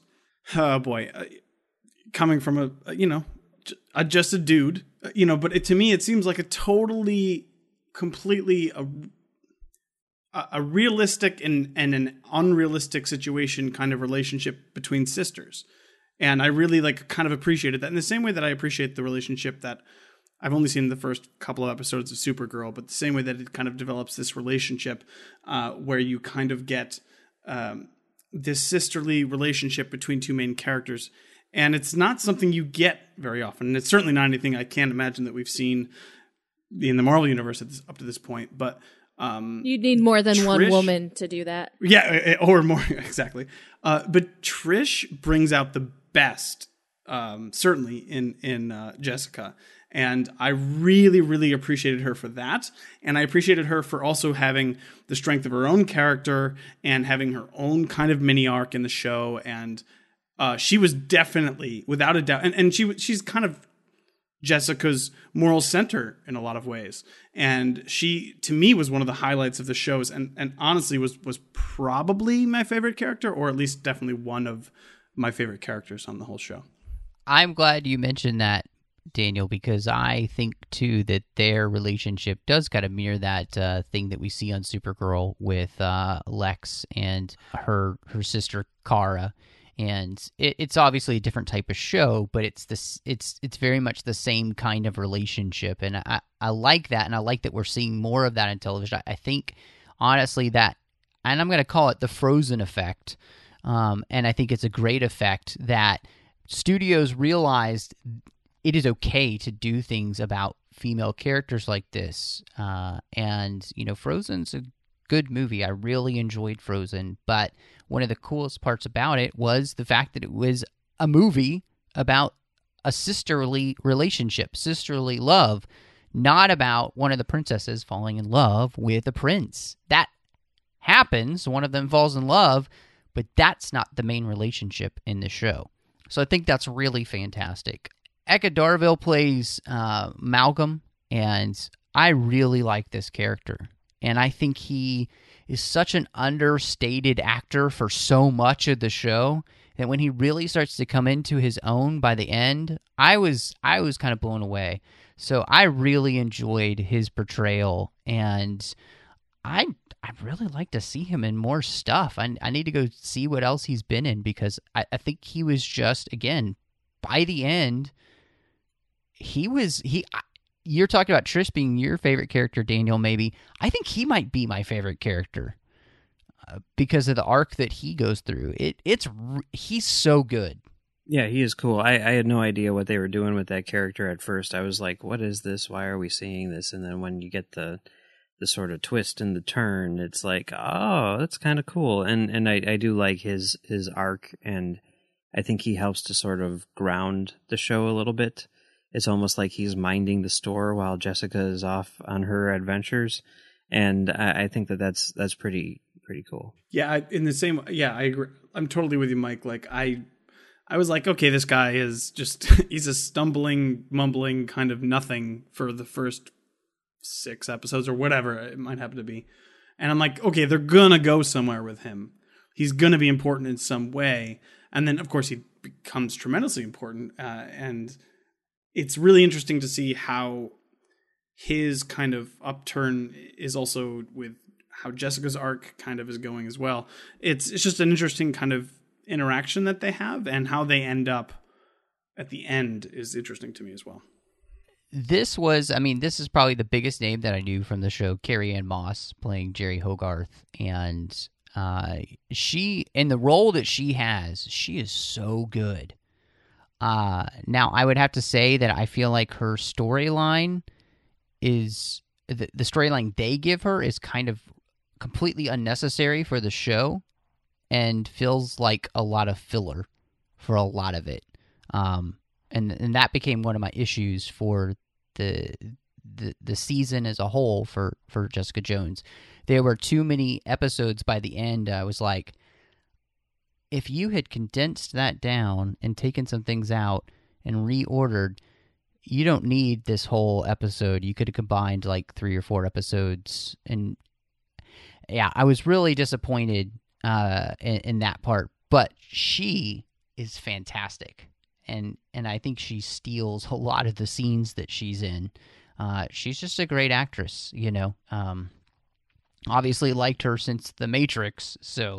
coming from just a dude, but to me it seems like a totally, completely a realistic and an unrealistic situation kind of relationship between sisters. And I really kind of appreciated that in the same way that I appreciate the relationship that I've only seen the first couple of episodes of Supergirl, but the same way that it kind of develops this relationship where you kind of get this sisterly relationship between two main characters. And it's not something you get very often. And it's certainly not anything I can't imagine that we've seen in the Marvel Universe up to this point. But you'd need more than one woman to do that. Yeah, or more, exactly. But Trish brings out the best, certainly in Jessica. And I really, really appreciated her for that. And I appreciated her for also having the strength of her own character and having her own kind of mini arc in the show. And she was definitely, without a doubt, and she's kind of Jessica's moral center in a lot of ways. And she, to me, was one of the highlights of the shows, and honestly was probably my favorite character, or at least definitely one of my favorite characters on the whole show. I'm glad you mentioned that, Daniel, because I think, too, that their relationship does kind of mirror that thing that we see on Supergirl with Lex and her sister, Kara. And it's obviously a different type of show, but it's very much the same kind of relationship. And I like that, and I like that we're seeing more of that in television. I think, honestly, that, and I'm going to call it the Frozen effect, and I think it's a great effect that studios realized it is okay to do things about female characters like this. And, Frozen's a good movie. I really enjoyed Frozen, but one of the coolest parts about it was the fact that it was a movie about a sisterly relationship, sisterly love, not about one of the princesses falling in love with a prince. That happens, one of them falls in love, but that's not the main relationship in the show. So I think that's really fantastic. Eka Darville plays Malcolm, and I really like this character. And I think he is such an understated actor for so much of the show that when he really starts to come into his own by the end, I was kind of blown away. So I really enjoyed his portrayal, and I'd really like to see him in more stuff. I need to go see what else he's been in, because I think he was just, again, by the end, you're talking about Trish being your favorite character, Daniel, maybe. I think he might be my favorite character because of the arc that he goes through. He's so good. Yeah, he is cool. I had no idea what they were doing with that character at first. I was like, what is this? Why are we seeing this? And then when you get the sort of twist and the turn, it's like, oh, that's kind of cool. And I do like his arc, and I think he helps to sort of ground the show a little bit. It's almost like he's minding the store while Jessica is off on her adventures, and I think that's pretty cool. Yeah, I agree. I'm totally with you, Mike. Like I was like, okay, this guy is just he's a stumbling, mumbling kind of nothing for the first 6 episodes or whatever it might happen to be, and I'm like, okay, they're gonna go somewhere with him. He's gonna be important in some way, and then of course he becomes tremendously important, and it's really interesting to see how his kind of upturn is also with how Jessica's arc kind of is going as well. It's just an interesting kind of interaction that they have, and how they end up at the end is interesting to me as well. This is probably the biggest name that I knew from the show, Carrie-Anne Moss playing Jerry Hogarth. And she, in the role that she has, she is so good. Now, I would have to say that I feel like her storyline is, the storyline they give her is kind of completely unnecessary for the show and feels like a lot of filler for a lot of it. And and that became one of my issues for the season as a whole for Jessica Jones. There were too many episodes by the end. I was like, if you had condensed that down and taken some things out and reordered, you don't need this whole episode. You could have combined like 3 or 4 episodes. And yeah, I was really disappointed in that part. But she is fantastic. And I think she steals a lot of the scenes that she's in. She's just a great actress, you know. Obviously liked her since The Matrix, so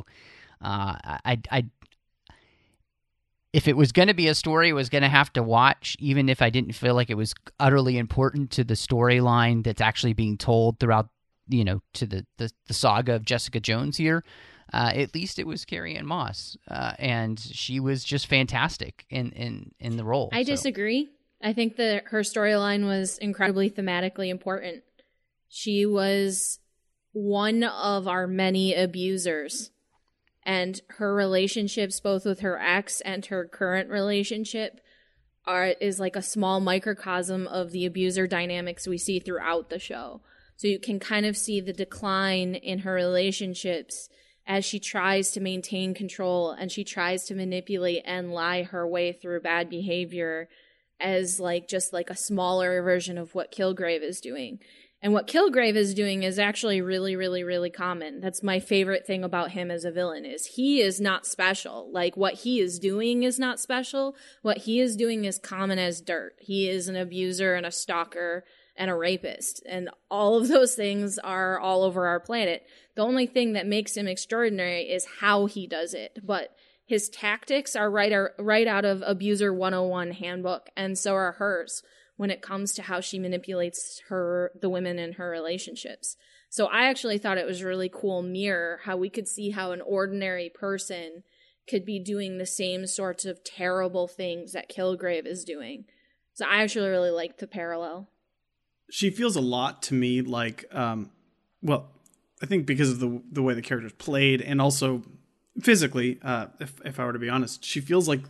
if it was going to be a story I was going to have to watch, even if I didn't feel like it was utterly important to the storyline that's actually being told throughout, you know, to the saga of Jessica Jones here, at least it was Carrie-Anne Moss, and she was just fantastic in the role. I disagree. I think that her storyline was incredibly thematically important. She was one of our many abusers, and her relationships, both with her ex and her current relationship, is like a small microcosm of the abuser dynamics we see throughout the show. So you can kind of see the decline in her relationships as she tries to maintain control and she tries to manipulate and lie her way through bad behavior as like just like a smaller version of what Kilgrave is doing. And what Kilgrave is doing is actually really, really, really common. That's my favorite thing about him as a villain, is he is not special. Like, what he is doing is not special. What he is doing is common as dirt. He is an abuser and a stalker and a rapist. And all of those things are all over our planet. The only thing that makes him extraordinary is how he does it. But his tactics are right out of Abuser 101 handbook, and so are hers when it comes to how she manipulates the women in her relationships. So I actually thought it was really cool mirror how we could see how an ordinary person could be doing the same sorts of terrible things that Kilgrave is doing. So I actually really liked the parallel. She feels a lot to me like, well, I think because of the way the character's played, and also physically, if I were to be honest, she feels like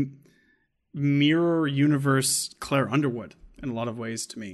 mirror universe Claire Underwood in a lot of ways to me.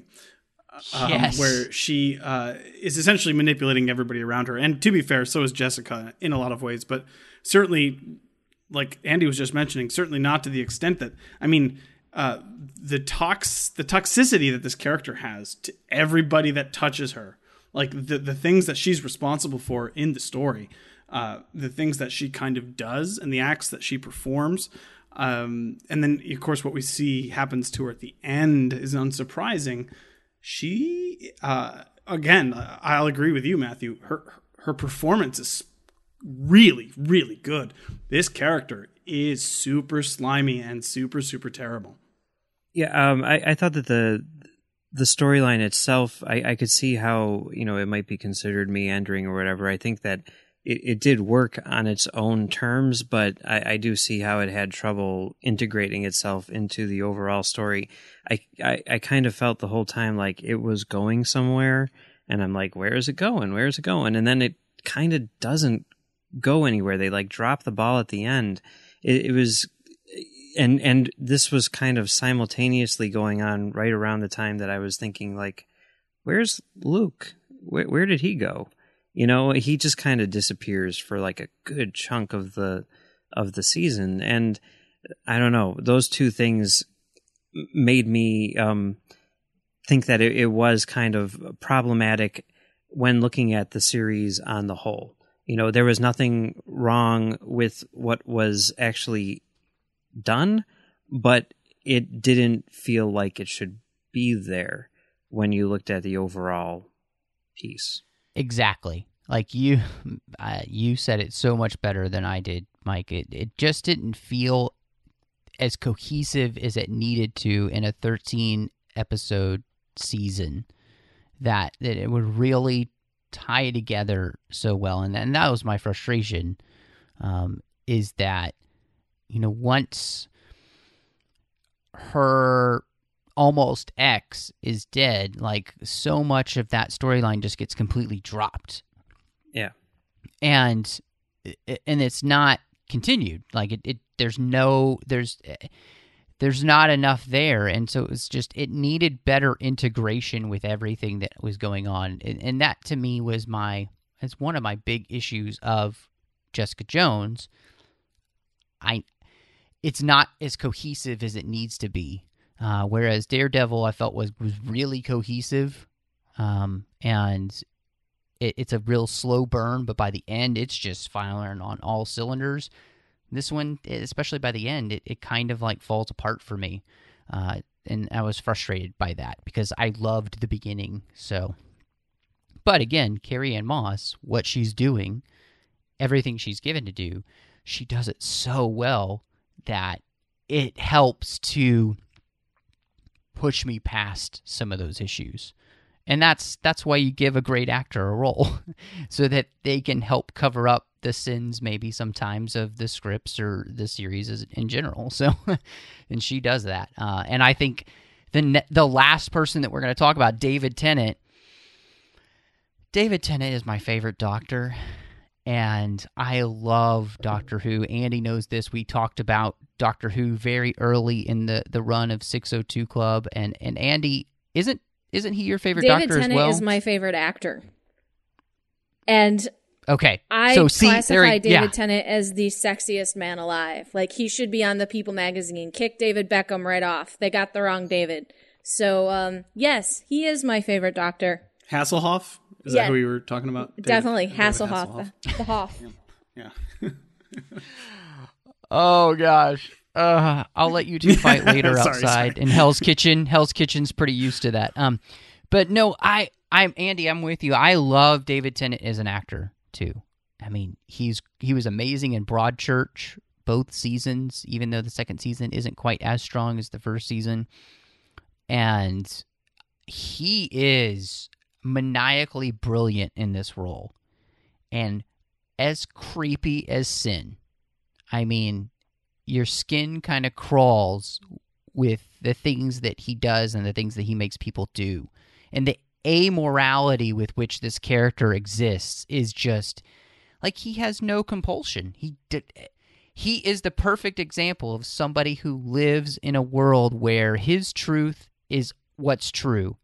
Yes. Where she is essentially manipulating everybody around her. And to be fair, so is Jessica in a lot of ways, but certainly, like Andy was just mentioning, certainly not to the extent that, I mean, the toxicity that this character has to everybody that touches her, like the things that she's responsible for in the story, the things that she kind of does and the acts that she performs. And then, of course, what we see happens to her at the end is unsurprising. She, again, I'll agree with you, Matthew. Her performance is really, really good. This character is super slimy and super, super terrible. Yeah, I thought that the storyline itself, I could see how, you know, it might be considered meandering or whatever. I think that it did work on its own terms, but I do see how it had trouble integrating itself into the overall story. I kind of felt the whole time like it was going somewhere, and I'm like, where is it going? Where is it going? And then it kind of doesn't go anywhere. They like drop the ball at the end. It was, and this was kind of simultaneously going on right around the time that I was thinking like, where's Luke? Where did he go? You know, he just kind of disappears for like a good chunk of the season. And I don't know, those two things made me think that it was kind of problematic when looking at the series on the whole. You know, there was nothing wrong with what was actually done, but it didn't feel like it should be there when you looked at the overall piece. Exactly. Like you said it so much better than I did, Mike. It just didn't feel as cohesive as it needed to in a 13-episode season that it would really tie together so well. And that was my frustration, is that, you know, once her almost ex is dead, like so much of that storyline just gets completely dropped. Yeah. And it's not continued. Like there's there's not enough there. And so it needed better integration with everything that was going on. And that to me was it's one of my big issues of Jessica Jones. It's not as cohesive as it needs to be. Whereas Daredevil I felt was really cohesive. And it's a real slow burn, but by the end, it's just firing on all cylinders. This one, especially by the end, it kind of like falls apart for me. And I was frustrated by that because I loved the beginning. So, but again, Carrie-Anne Moss, what she's doing, everything she's given to do, she does it so well that it helps to push me past some of those issues. And that's why you give a great actor a role, so that they can help cover up the sins maybe sometimes of the scripts or the series in general. So, and she does that. And I think the last person that we're going to talk about, David Tennant. David Tennant is my favorite Doctor, and I love Doctor Who. Andy knows this. We talked about Doctor Who very early in the run of 602 Club, and Andy, isn't he your favorite David Doctor Tennant as well? is my favorite actor. And okay, I so classify David Tennant as the sexiest man alive. Like, he should be on the People magazine. Kick David Beckham right off. They got the wrong David. So, yes, he is my favorite Doctor. Hasselhoff? Is that who you were talking about? Definitely. David Hasselhoff. The Hoff. Yeah. Oh, gosh. I'll let you two fight later outside in Hell's Kitchen. Hell's Kitchen's pretty used to that. But no, I'm Andy. I'm with you. I love David Tennant as an actor too. I mean, he was amazing in Broadchurch both seasons, even though the second season isn't quite as strong as the first season. And he is maniacally brilliant in this role, and as creepy as sin. I mean, your skin kind of crawls with the things that he does and the things that he makes people do. And the amorality with which this character exists is just, like, he has no compulsion. He is the perfect example of somebody who lives in a world where his truth is what's true.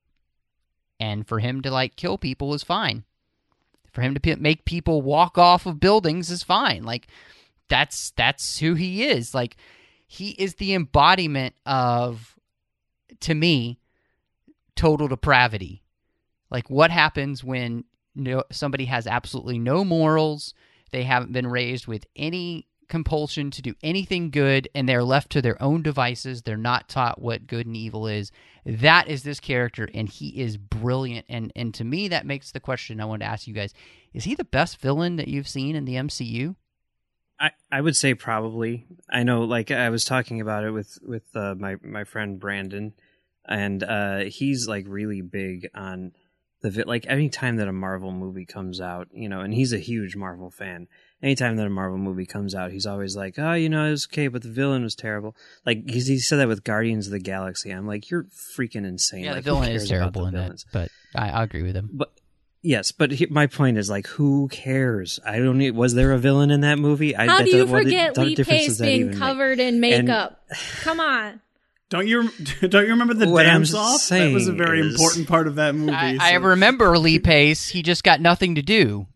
And for him to, like, kill people is fine. For him to make people walk off of buildings is fine. Like, that's who he is. Like, he is the embodiment of, to me, total depravity. Like, what happens when somebody has absolutely no morals, they haven't been raised with any compulsion to do anything good, and they're left to their own devices. They're not taught what good and evil is. That is this character, and he is brilliant. And to me, that makes the question I wanted to ask you guys: is he the best villain that you've seen in the MCU? I would say probably. I know, like, I was talking about it with my friend Brandon, and he's like really big on like any time that a Marvel movie comes out, and he's a huge Marvel fan. Anytime that a Marvel movie comes out, he's always like, oh, it was okay, but the villain was terrible. Like, he said that with Guardians of the Galaxy. I'm like, you're freaking insane. Yeah, like, the villain is terrible in that, but I agree with him. But yes, but my point is, like, who cares? Was there a villain in that movie? How do you forget Lee Pace being covered in makeup? Come on. Don't you remember the dance off? That was a very important part of that movie. I remember Lee Pace. He just got nothing to do.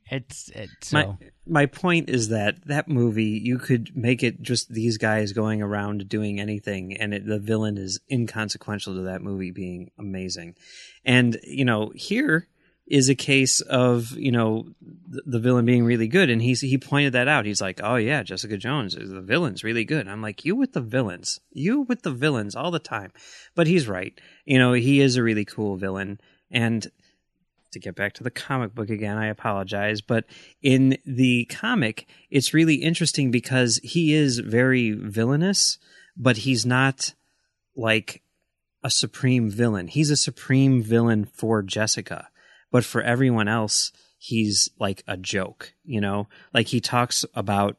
My point is that movie, you could make it just these guys going around doing anything, and the villain is inconsequential to that movie being amazing. And, here is a case of, the villain being really good. And he pointed that out. He's like, oh yeah, Jessica Jones, the villain's really good. And I'm like, you with the villains all the time. But he's right. He is a really cool villain. And to get back to the comic book again, I apologize. But in the comic, it's really interesting because he is very villainous, but he's not like a supreme villain. He's a supreme villain for Jessica. But for everyone else, he's like a joke, Like, she talks about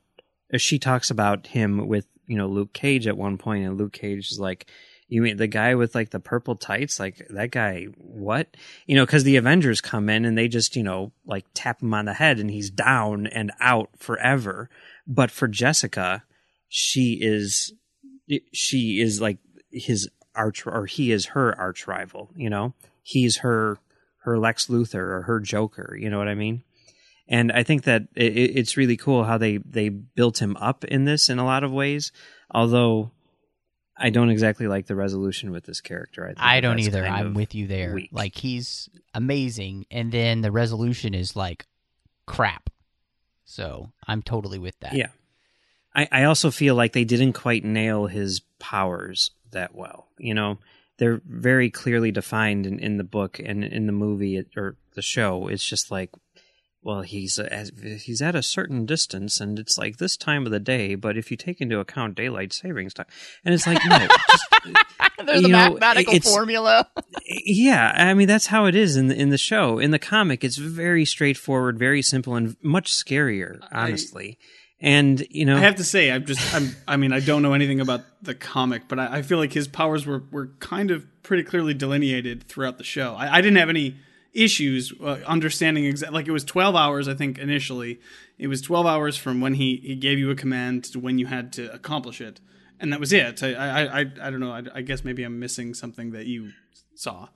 him with, Luke Cage at one point, and Luke Cage is like, you mean the guy with, like, the purple tights? Like, that guy, what? Because the Avengers come in and they just, like, tap him on the head and he's down and out forever. But for Jessica, she is she is like his arch, or he is her arch rival. You know, he's her Lex Luthor or her Joker. You know what I mean? And I think that it's really cool how they built him up in this in a lot of ways. Although I don't exactly like the resolution with this character. I don't either. I'm with you there. Weak. Like, he's amazing, and then the resolution is like crap. So I'm totally with that. Yeah. I also feel like they didn't quite nail his powers that well. You know, they're very clearly defined in the book and in the movie or the show. It's just like, well, he's at a certain distance, and it's like this time of the day. But if you take into account daylight savings time, and it's like, no, there's a mathematical formula. Yeah, I mean that's how it is in the show. In the comic, it's very straightforward, very simple, and much scarier, honestly. And you know, I have to say, I mean, I don't know anything about the comic, but I feel like his powers were kind of pretty clearly delineated throughout the show. I didn't have any issues understanding exactly, like it was 12 hours I think initially. It was 12 hours from when he gave you a command to when you had to accomplish it, and that was it. I don't know, I guess maybe I'm missing something that you saw.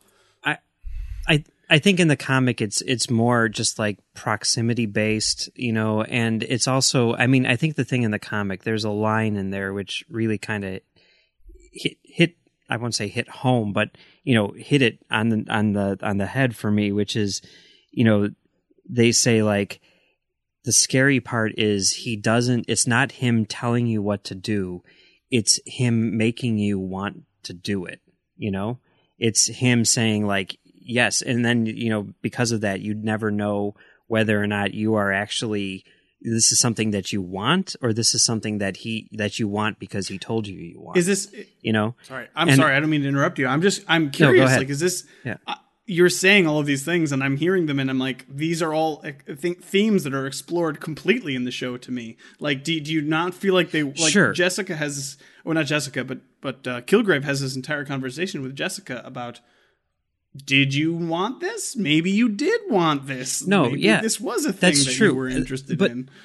I think in the comic it's more just like proximity based, you know, and it's also, I mean, I think the thing in the comic, there's a line in there which really kind of hit I won't say hit home, but you know, hit it on the head for me, which is, you know, they say like the scary part is it's not him telling you what to do, it's him making you want to do it, you know? It's him saying like yes, and then, you know, because of that you'd never know whether or not you are actually, this is something that you want, or this is something that you want because he told you want. Is this, you know? Sorry, sorry, I don't mean to interrupt you. I'm curious. No, go ahead. Like, is this? Yeah. You're saying all of these things, and I'm hearing them, and I'm like, these are all I think themes that are explored completely in the show to me. Like, do you not feel like they like Sure. Jessica has, or not Jessica, but Kilgrave has this entire conversation with Jessica about, did you want this? Maybe you did want this. No, Maybe yeah, this was a thing that's that true. you were interested But in.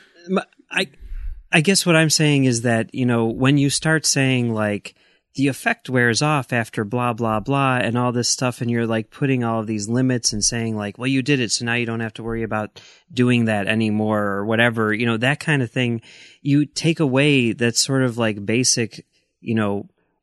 I guess what I'm saying is that, you know, when you start saying like the effect wears off after blah, blah, blah, and all this stuff, and you're like putting all of these limits and saying like, well, you did it, so now you don't have to worry about doing that anymore or whatever, you know, that kind of thing, you take away that sort of like basic, you know,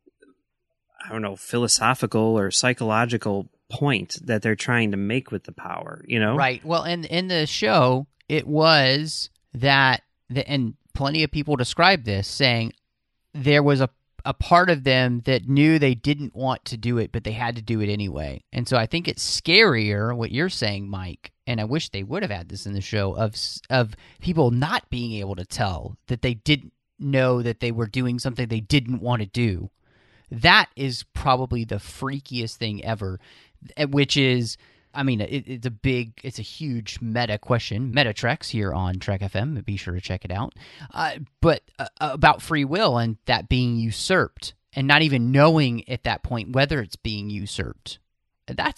I don't know, philosophical or psychological point that they're trying to make with the power, you know? Right. Well, in the show, it was that, and plenty of people describe this, saying there was a part of them that knew they didn't want to do it, but they had to do it anyway. And so I think it's scarier, what you're saying, Mike, and I wish they would have had this in the show, of people not being able to tell that they didn't know that they were doing something they didn't want to do. That is probably the freakiest thing ever, which is, I mean, it's a huge meta question. Meta Treks here on Trek FM. Be sure to check it out. But about free will and that being usurped, and not even knowing at that point whether it's being usurped. That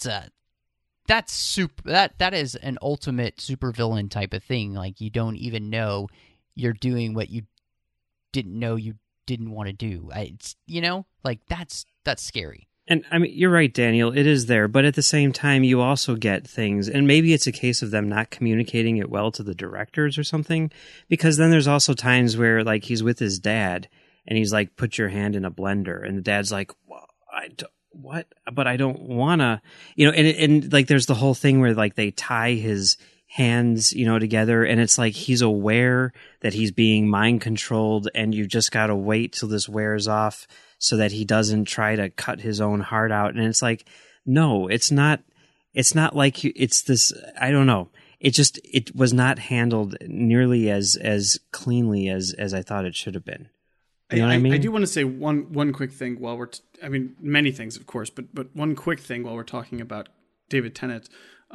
is an ultimate supervillain type of thing. Like, you don't even know you're doing what you didn't know you didn't want to do. It's, you know, like that's scary. And I mean, you're right, Daniel, it is there, but at the same time, you also get things, and maybe it's a case of them not communicating it well to the directors or something, because then there's also times where, like, he's with his dad, and he's like, put your hand in a blender, and the dad's like, well, what? But I don't want to, you know, and like, there's the whole thing where, like, they tie his hands, you know, together, and it's like he's aware that he's being mind controlled, and you just got to wait till this wears off so that he doesn't try to cut his own heart out. And it's like, no, it's not like it's this, I don't know. It was not handled nearly as cleanly as I thought it should have been. You know what I mean? I do want to say one quick thing while we're, I mean, many things, of course, but one quick thing while we're talking about David Tennant.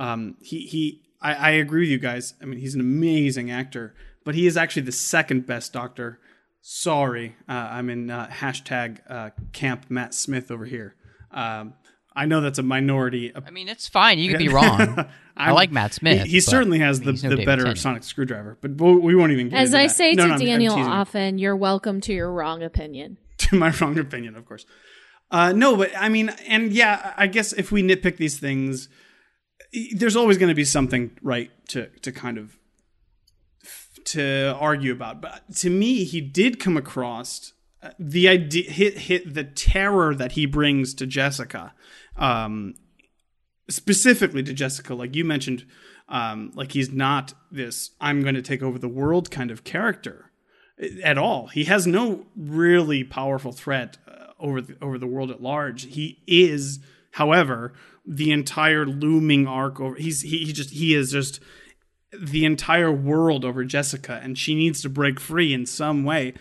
I agree with you guys. I mean, he's an amazing actor, but he is actually the second best Doctor. Sorry, I'm in hashtag Camp Matt Smith over here. I know that's a minority. I mean, it's fine. You could be wrong. I like Matt Smith. He certainly has the better Tennant. sonic screwdriver, but we won't even get As into I that. say No, to I'm Daniel teasing. often, you're welcome to your wrong opinion. my wrong opinion, of course. No, but I mean, and yeah, I guess if we nitpick these things, there's always going to be something, right, to kind of to argue about. But to me, he did come across the idea, hit the terror that he brings to Jessica, specifically to Jessica, like you mentioned, like he's not this "I'm going to take over the world" kind of character at all. He has no really powerful threat over the world at large. He is, however, the entire looming arc over. He is just the entire world over Jessica, and she needs to break free in some way.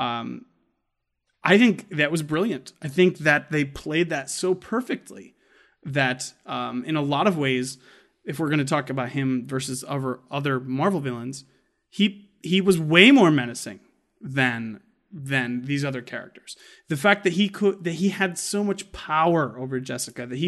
I think that was brilliant. I think that they played that so perfectly that in a lot of ways, if we're going to talk about him versus other Marvel villains, he was way more menacing than these other characters. The fact that he had so much power over Jessica, that he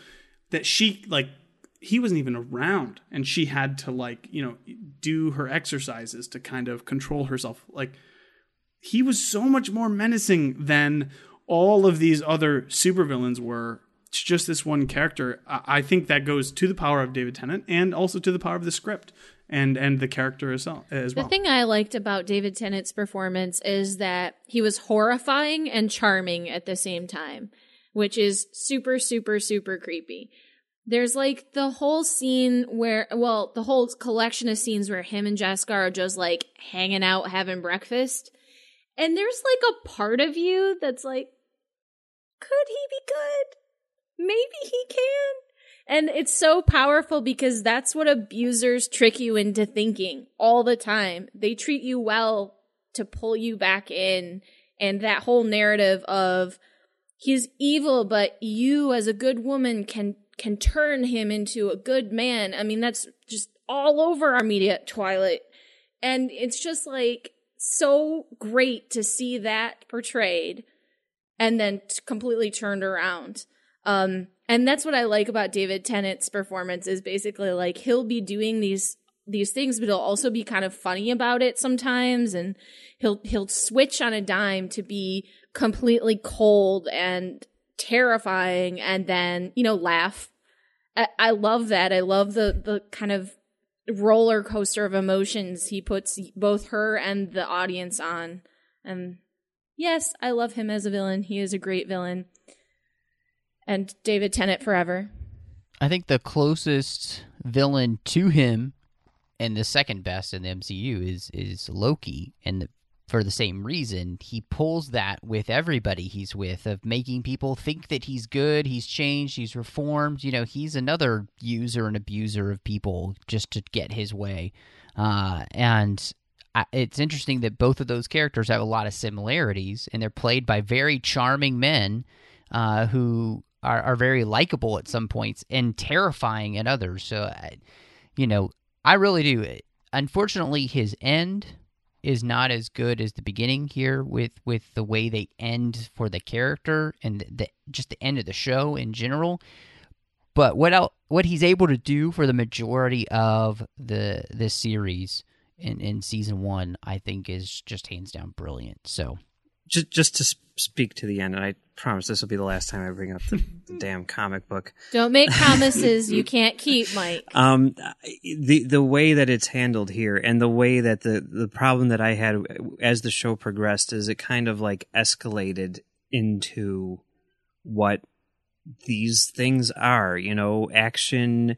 wasn't even around, and she had to do her exercises to kind of control herself. Like, he was so much more menacing than all of these other supervillains were. It's just this one character. I think that goes to the power of David Tennant and also to the power of the script and the character as well. The thing I liked about David Tennant's performance is that he was horrifying and charming at the same time, which is super, super, super creepy. There's like the whole scene the whole collection of scenes where him and Jessica are just like hanging out, having breakfast. And there's like a part of you that's like, could he be good? Maybe he can. And it's so powerful because that's what abusers trick you into thinking all the time. They treat you well to pull you back in. And that whole narrative of he's evil, but you as a good woman can turn him into a good man. I mean, that's just all over our media at Twilight. And it's just like so great to see that portrayed and then completely turned around. And that's what I like about David Tennant's performance is basically like he'll be doing these things, but he'll also be kind of funny about it sometimes. And he'll switch on a dime to be completely cold and terrifying and then, laugh. I love that. I love the kind of roller coaster of emotions he puts both her and the audience on. And yes, I love him as a villain. He is a great villain. And David Tennant forever. I think the closest villain to him and the second best in the MCU is Loki, and for the same reason, he pulls that with everybody he's with, of making people think that he's good, he's changed, he's reformed. He's another user and abuser of people just to get his way. It's interesting that both of those characters have a lot of similarities, and they're played by very charming men who are very likable at some points and terrifying at others. So, I really do. Unfortunately, his end is not as good as the beginning here with the way they end for the character and just the end of the show in general. But what he's able to do for the majority of this series in season 1, I think is just hands down brilliant. So just to speak to the end, and I promise this will be the last time I bring up the damn comic book. Don't make promises you can't keep, Mike. The way that it's handled here, and the way that the problem that I had as the show progressed is it kind of like escalated into what these things are, action,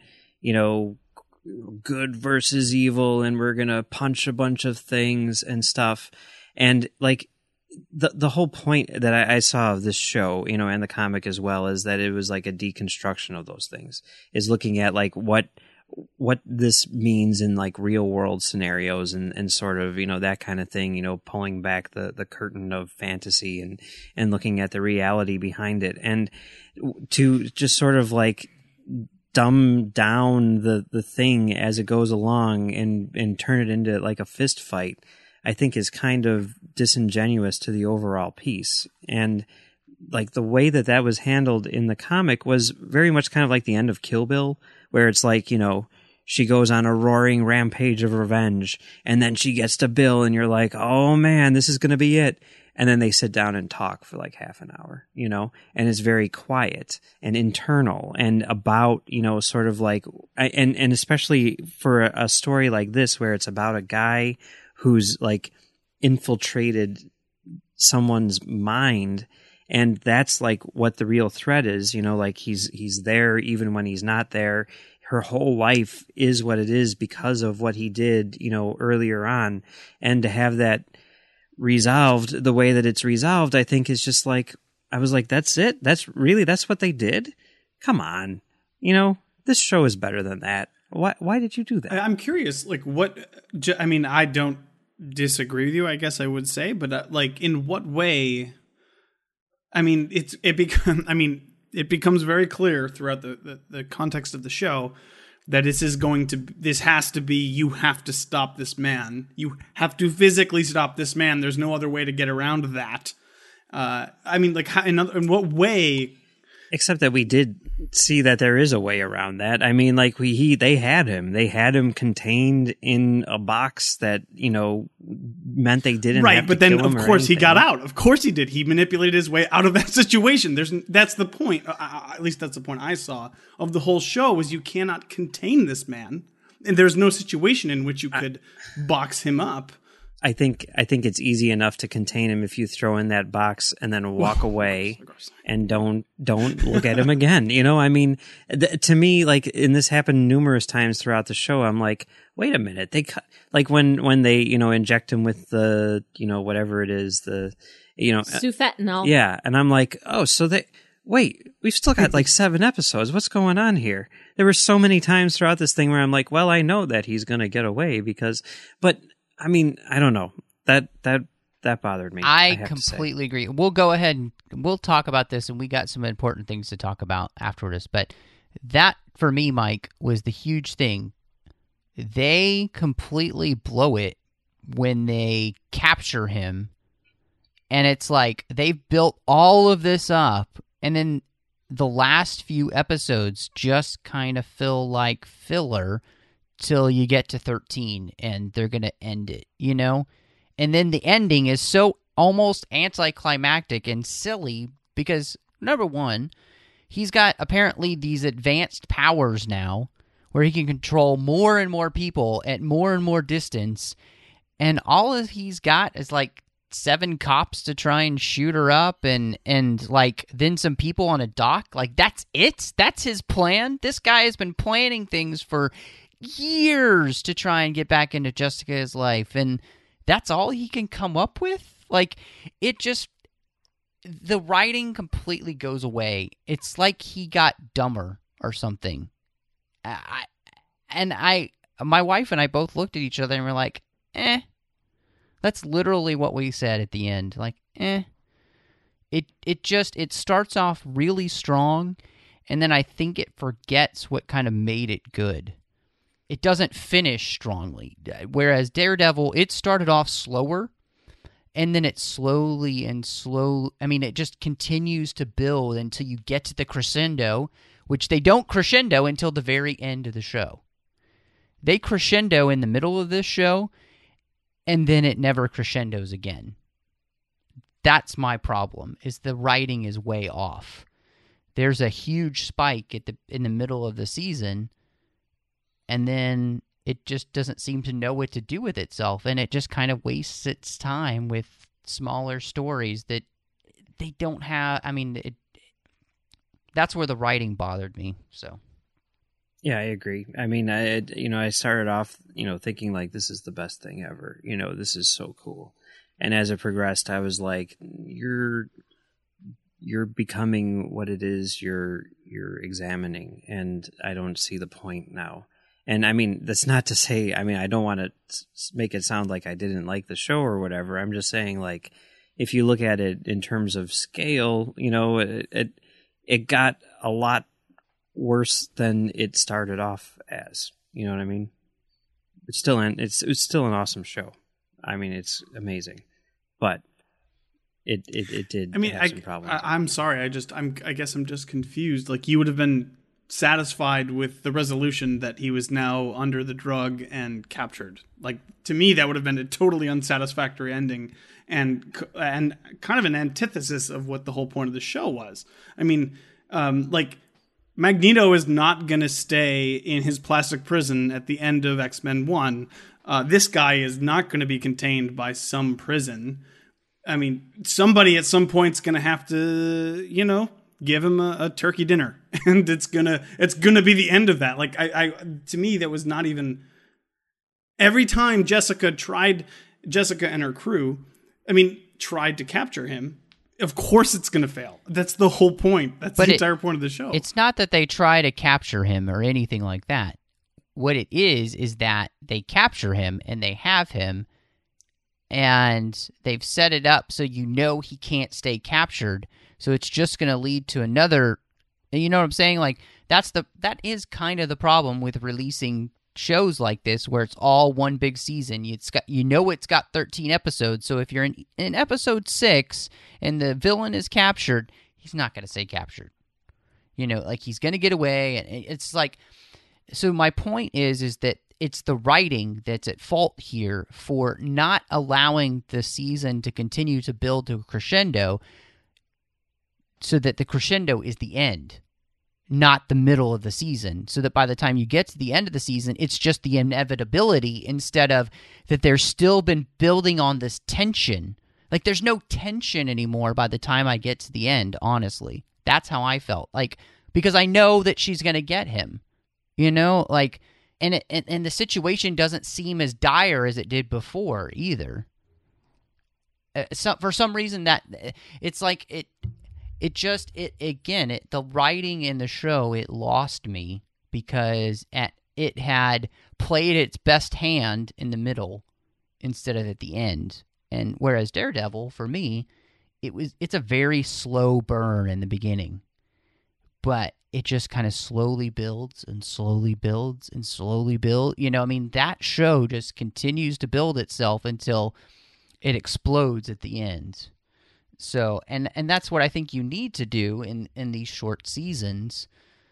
good versus evil, and we're gonna punch a bunch of things and stuff, and like the whole point that I saw of this show, and the comic as well, is that it was like a deconstruction of those things, is looking at like what this means in like real world scenarios and sort of, that kind of thing, pulling back the curtain of fantasy and looking at the reality behind it, and to just sort of like dumb down the thing as it goes along and turn it into like a fist fight, I think is kind of disingenuous to the overall piece. And like the way that was handled in the comic was very much kind of like the end of Kill Bill, where it's like, she goes on a roaring rampage of revenge and then she gets to Bill and you're like, oh man, this is going to be it. and then they sit down and talk for like half an hour, you know, and it's very quiet and internal and about, you know, sort of like, and especially for a story like this where it's about a guy who's like infiltrated someone's mind, and that's like what the real threat is, you know, like he's there even when he's not there. Her whole life is what it is because of what he did, you know, earlier on, and to have that resolved the way that it's resolved, I think is just like, I was like, that's it? That's what they did? Come on. You know, this show is better than that. Why did you do that? I'm curious, like I mean, I don't disagree with you, I guess I would say, but like in what way? I mean, it becomes very clear throughout the context of the show that this has to be, you have to stop this man. You have to physically stop this man. There's no other way to get around that. I mean, like, in what way? Except that we did see that there is a way around that. I mean, like they had him contained in a box that, you know, meant they didn't right. have to But then, kill him of course, he anything. got out. Of course, he did. He manipulated his way out of that situation. That's the point. At least that's the point I saw of the whole show, was you cannot contain this man, and there's no situation in which you could box him up. I think it's easy enough to contain him if you throw in that box and then walk away Of course. and don't look at him again. You know, I mean, to me, like, and this happened numerous times throughout the show. I'm like, wait a minute, like when they, you know, inject him with the, you know, whatever it is, the, you know, Sufentanil. yeah, and I'm like, oh, so wait, we've still got like 7 episodes. What's going on here? There were so many times throughout this thing where I'm like, well, I know that he's going to get away but I mean, I don't know. That bothered me. I have completely agree. We'll go ahead and we'll talk about this, and we got some important things to talk about afterwards. But that, for me, Mike, was the huge thing. They completely blow it when they capture him, and it's like they've built all of this up, and then the last few episodes just kind of feel like filler till you get to 13 and they're going to end it, you know? And then the ending is so almost anticlimactic and silly because, number one, he's got apparently these advanced powers now where he can control more and more people at more and more distance, and all he's got is like 7 cops to try and shoot her up and like then some people on a dock. Like, that's it? That's his plan? This guy has been planning things for years to try and get back into Jessica's life, and that's all he can come up with? Like, it just, the writing completely goes away. It's like he got dumber or something. My wife and I both looked at each other and were like, that's literally what we said at the end. Like, It starts off really strong, and then I think it forgets what kind of made it good. It doesn't finish strongly. Whereas Daredevil, it started off slower, and then it it just continues to build until you get to the crescendo, which they don't crescendo until the very end of the show. They crescendo in the middle of this show, and then it never crescendos again. That's my problem, is the writing is way off. There's a huge spike in the middle of the season, and then it just doesn't seem to know what to do with itself, and it just kind of wastes its time with smaller stories that they don't have. I mean, that's where the writing bothered me. So, yeah, I agree. I mean, I started off, thinking like this is the best thing ever. This is so cool, and as it progressed, I was like, you're becoming what it is you're examining, and I don't see the point now. And I mean, that's not to say, I don't want to make it sound like I didn't like the show or whatever. I'm just saying, like, if you look at it in terms of scale, it got a lot worse than it started off as. You know what I mean? It's still an awesome show. I mean, it's amazing, but it did have some problems. I'm sorry. I guess I'm just confused. Like, you would have been satisfied with the resolution that he was now under the drug and captured. Like, to me, that would have been a totally unsatisfactory ending and kind of an antithesis of what the whole point of the show was. I mean, like, Magneto is not going to stay in his plastic prison at the end of X-Men 1. This guy is not going to be contained by some prison. I mean, somebody at some point's going to have to, you know, give him a turkey dinner, and it's gonna be the end of that. Like, I to me, that was not even. Every time Jessica and her crew, tried to capture him, of course it's gonna fail. That's the whole point. That's the entire point of the show. It's not that they try to capture him or anything like that. What it is that they capture him and they have him, and they've set it up so you know he can't stay captured. So it's just going to lead to another, you know what I'm saying? Like, that is kind of the problem with releasing shows like this, where it's all one big season. It's got 13 episodes. So if you're in episode 6 and the villain is captured, he's not going to stay captured. You know, like, he's going to get away, and it's like. So my point is that it's the writing that's at fault here for not allowing the season to continue to build to a crescendo, so that the crescendo is the end, not the middle of the season. So that by the time you get to the end of the season, it's just the inevitability, instead of that there's still been building on this tension. Like, there's no tension anymore by the time I get to the end, honestly. That's how I felt. Like, because I know that she's going to get him. You know, like, and the situation doesn't seem as dire as it did before either. For some reason, that it's like the writing in the show, it lost me, because it had played its best hand in the middle instead of at the end. And whereas Daredevil, for me, it's a very slow burn in the beginning, but it just kind of slowly builds and slowly builds and slowly builds. You know, I mean, that show just continues to build itself until it explodes at the end. So, and that's what I think you need to do in these short seasons.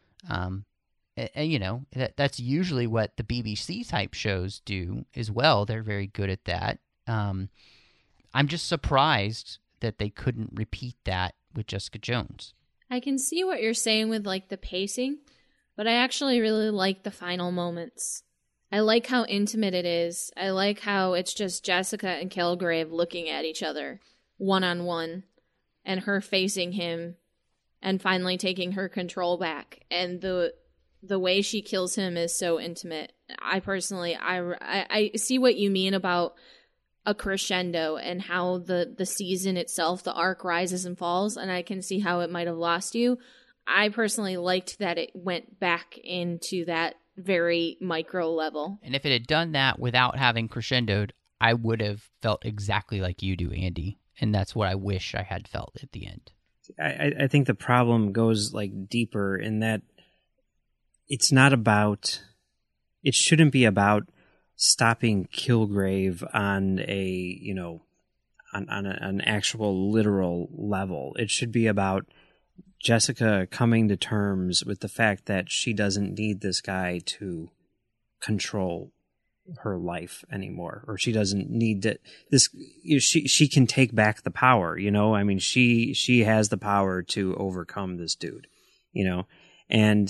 You know, that's usually what the BBC type shows do as well. They're very good at that. I'm just surprised that they couldn't repeat that with Jessica Jones. I can see what you're saying with, like, the pacing, but I actually really like the final moments. I like how intimate it is. I like how it's just Jessica and Kilgrave looking at each other one-on-one, and her facing him and finally taking her control back. And the way she kills him is so intimate. I personally, I see what you mean about a crescendo and how the season itself, the arc rises and falls, and I can see how it might have lost you. I personally liked that it went back into that very micro level. And if it had done that without having crescendoed, I would have felt exactly like you do, Andy. And that's what I wish I had felt at the end. I think the problem goes, like, deeper in that it's not about, it shouldn't be about stopping Kilgrave on a, you know, on an actual literal level. It should be about Jessica coming to terms with the fact that she doesn't need this guy to control her life anymore, or she doesn't need to, she can take back the power, you know? I mean, she has the power to overcome this dude, you know? And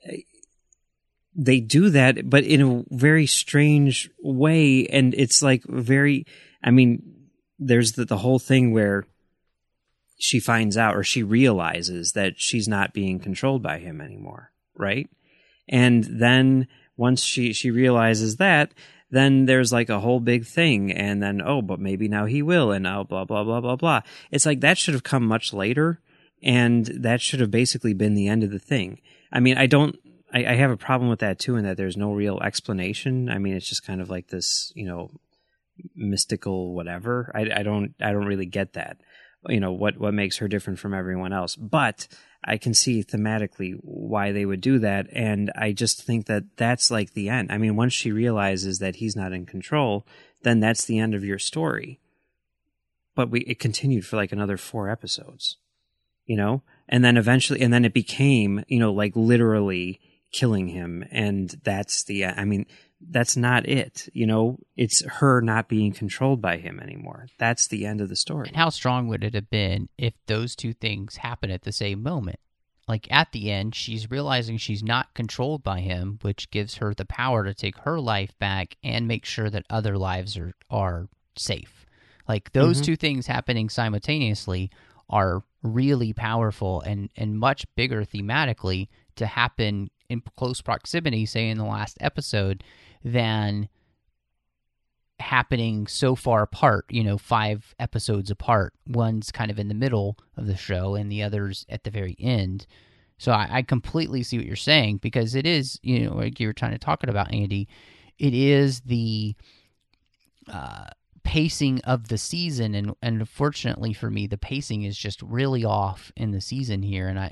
they do that, but in a very strange way. And it's like very, I mean, there's the whole thing where she finds out, or she realizes that she's not being controlled by him anymore, right? And then once she realizes that, then there's like a whole big thing, and then, oh, but maybe now he will, and oh, blah, blah, blah, blah, blah. It's like that should have come much later, and that should have basically been the end of the thing. I mean, I have a problem with that too, in that there's no real explanation. I mean, it's just kind of like this, you know, mystical whatever. I don't really get that. You know, what makes her different from everyone else. But I can see thematically why they would do that, and I just think that that's like the end. I mean, once she realizes that he's not in control, then that's the end of your story. But it continued for like another 4 episodes. You know, and then eventually, and then it became, like literally killing him. And that's that's not it. It's her not being controlled by him anymore. That's the end of the story. And how strong would it have been if those two things happen at the same moment? Like at the end, she's realizing she's not controlled by him, which gives her the power to take her life back and make sure that other lives are safe. Like those two things happening simultaneously are really powerful and much bigger thematically to happen in close proximity, say in the last episode, than happening so far apart, 5 episodes apart. One's kind of in the middle of the show and the other's at the very end. So I completely see what you're saying, because it is, like you were trying to talk about, Andy, it is the pacing of the season. And unfortunately for me, the pacing is just really off in the season here. And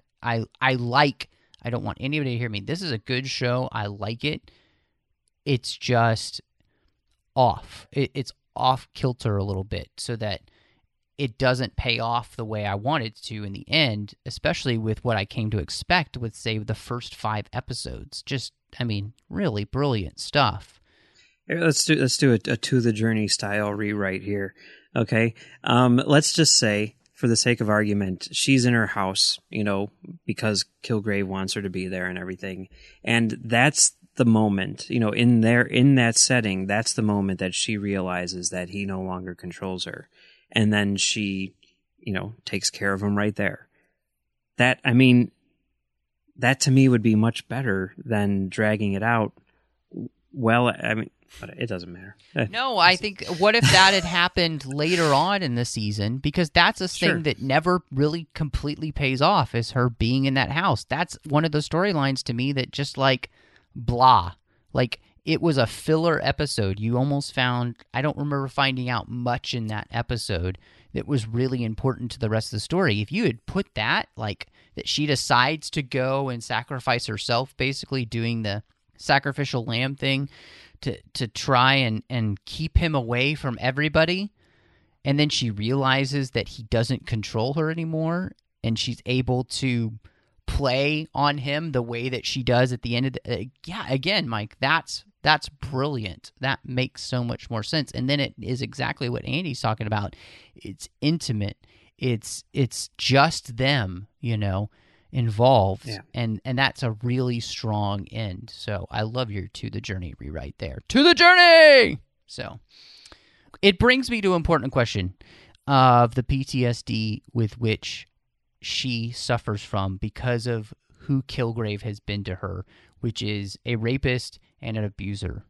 I don't want anybody to hear me. This is a good show. I like it. It's just off. It's off kilter a little bit, so that it doesn't pay off the way I wanted to in the end, especially with what I came to expect with, say, the first 5 episodes. Just, really brilliant stuff. Here, let's do a To the Journey style rewrite here. Okay. Let's just say, for the sake of argument, she's in her house, because Kilgrave wants her to be there and everything. And that's the moment, in that setting, that's the moment that she realizes that he no longer controls her. And then she, takes care of him right there. That to me would be much better than dragging it out. Well, but it doesn't matter. No, I think, what if that had happened later on in the season? Because that's a thing that never really completely pays off, is her being in that house. That's one of the storylines to me that just blah. It was a filler episode. You almost found, I don't remember finding out much in that episode that was really important to the rest of the story. If you had put that, that she decides to go and sacrifice herself, basically doing the sacrificial lamb thing to try and keep him away from everybody, and then she realizes that he doesn't control her anymore, and she's able to play on him the way that she does at the end of the again, Mike, that's brilliant. That makes so much more sense. And then it is exactly what Andy's talking about. It's intimate. It's just them, involved. Yeah. And that's a really strong end. So I love your To the Journey rewrite there. To the journey! So it brings me to an important question of the PTSD with which she suffers from because of who Kilgrave has been to her, which is a rapist and an abuser.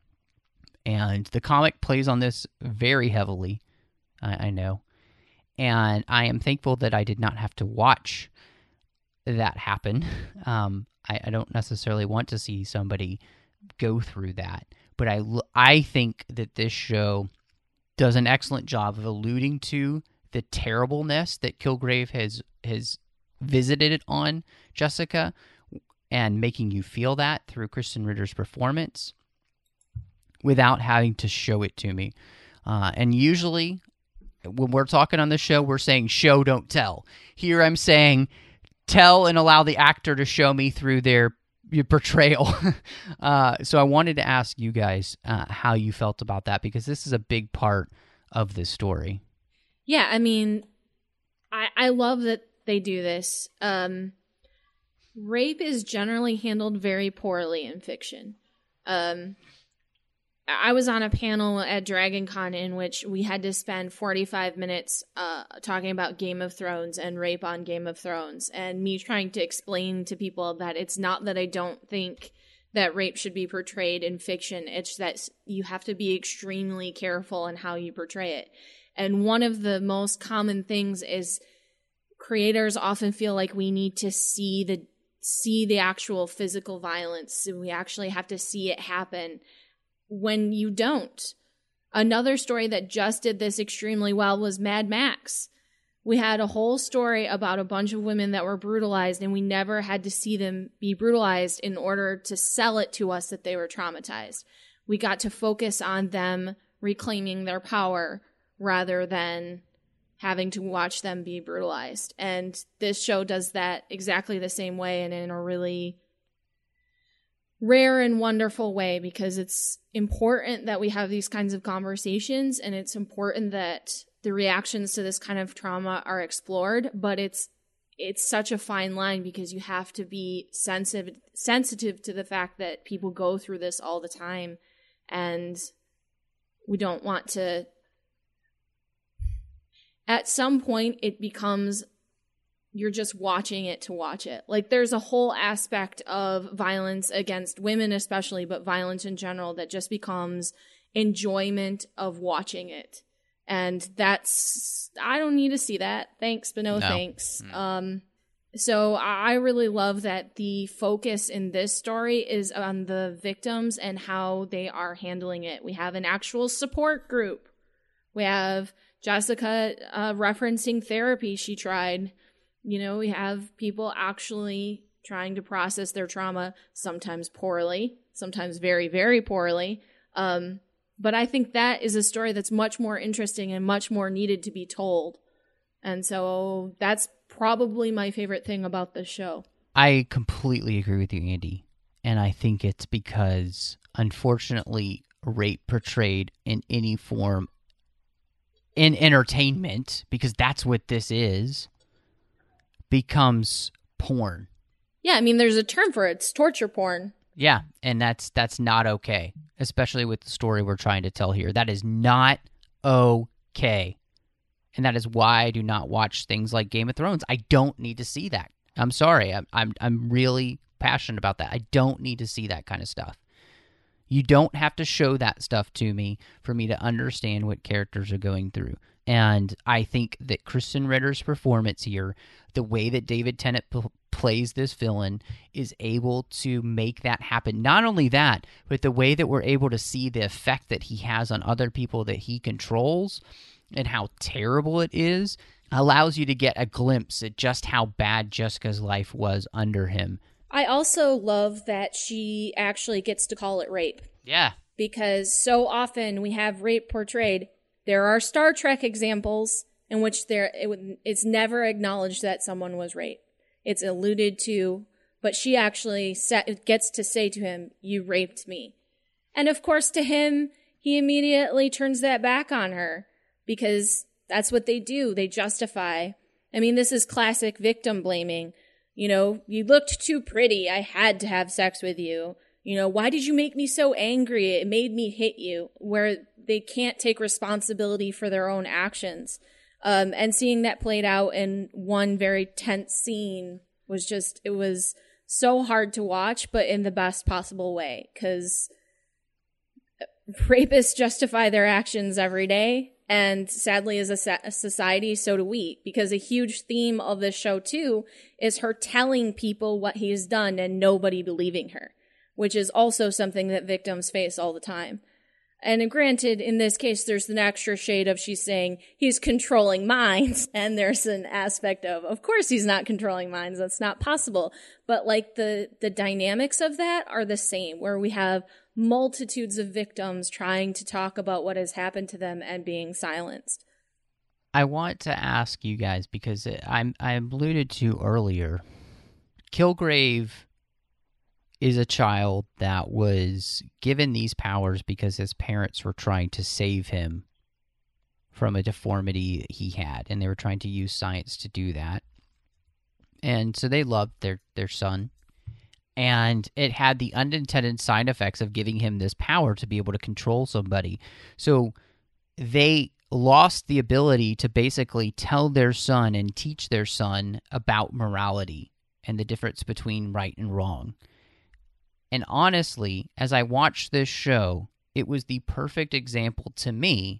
And the comic plays on this very heavily, I know. And I am thankful that I did not have to watch that happen. I don't necessarily want to see somebody go through that. But I think that this show does an excellent job of alluding to the terribleness that Kilgrave has visited on Jessica, and making you feel that through Kristen Ritter's performance without having to show it to me. And usually when we're talking on the show, we're saying show, don't tell. Here I'm saying tell and allow the actor to show me through their portrayal. So I wanted to ask you guys how you felt about that, because this is a big part of this story. Yeah, I love that they do this. Rape is generally handled very poorly in fiction. I was on a panel at Dragon Con in which we had to spend 45 minutes talking about Game of Thrones and rape on Game of Thrones, and me trying to explain to people that it's not that I don't think that rape should be portrayed in fiction, it's that you have to be extremely careful in how you portray it. And one of the most common things is creators often feel like we need to see the actual physical violence, so we actually have to see it happen, when you don't. Another story that just did this extremely well was Mad Max. We had a whole story about a bunch of women that were brutalized, and we never had to see them be brutalized in order to sell it to us that they were traumatized. We got to focus on them reclaiming their power rather than having to watch them be brutalized. And this show does that exactly the same way, and in a really rare and wonderful way, because it's important that we have these kinds of conversations, and it's important that the reactions to this kind of trauma are explored, but it's such a fine line, because you have to be sensitive to the fact that people go through this all the time, and we don't want to. At some point, it becomes you're just watching it to watch it. Like, there's a whole aspect of violence against women especially, but violence in general, that just becomes enjoyment of watching it. And that's, I don't need to see that. Thanks, but no thanks. So I really love that the focus in this story is on the victims and how they are handling it. We have an actual support group. We have Jessica referencing therapy she tried. You know, we have people actually trying to process their trauma, sometimes poorly, sometimes very, very poorly. But I think that is a story that's much more interesting and much more needed to be told. And so that's probably my favorite thing about this show. I completely agree with you, Andy. And I think it's because, unfortunately, rape portrayed in any form in entertainment, because that's what this is, becomes porn. Yeah, I mean, there's a term for it. It's torture porn. Yeah, and that's not okay, especially with the story we're trying to tell here. That is not okay. And that is why I do not watch things like Game of Thrones. I don't need to see that. I'm sorry. I'm really passionate about that. I don't need to see that kind of stuff. You don't have to show that stuff to me for me to understand what characters are going through. And I think that Kristen Ritter's performance here, the way that David Tennant plays this villain, is able to make that happen. Not only that, but the way that we're able to see the effect that he has on other people that he controls and how terrible it is, allows you to get a glimpse at just how bad Jessica's life was under him. I also love that she actually gets to call it rape. Yeah. Because so often we have rape portrayed. There are Star Trek examples in which it's never acknowledged that someone was raped. It's alluded to, but she actually gets to say to him, "You raped me." And of course, to him, he immediately turns that back on her, because that's what they do. They justify. I mean, this is classic victim blaming. You know, "You looked too pretty. I had to have sex with you. You know, why did you make me so angry? It made me hit you," where they can't take responsibility for their own actions. And seeing that played out in one very tense scene was just, it was so hard to watch, but in the best possible way, because rapists justify their actions every day. And sadly, as a society, so do we, because a huge theme of this show, too, is her telling people what he's done and nobody believing her, which is also something that victims face all the time. And granted, in this case, there's an extra shade of she's saying he's controlling minds, and there's an aspect of course he's not controlling minds, that's not possible. But like the dynamics of that are the same, where we have multitudes of victims trying to talk about what has happened to them and being silenced. I want to ask you guys, because I alluded to earlier, Kilgrave is a child that was given these powers because his parents were trying to save him from a deformity he had, and they were trying to use science to do that. And so they loved their son, and it had the unintended side effects of giving him this power to be able to control somebody. So they lost the ability to basically tell their son and teach their son about morality and the difference between right and wrong. And honestly, as I watched this show, it was the perfect example to me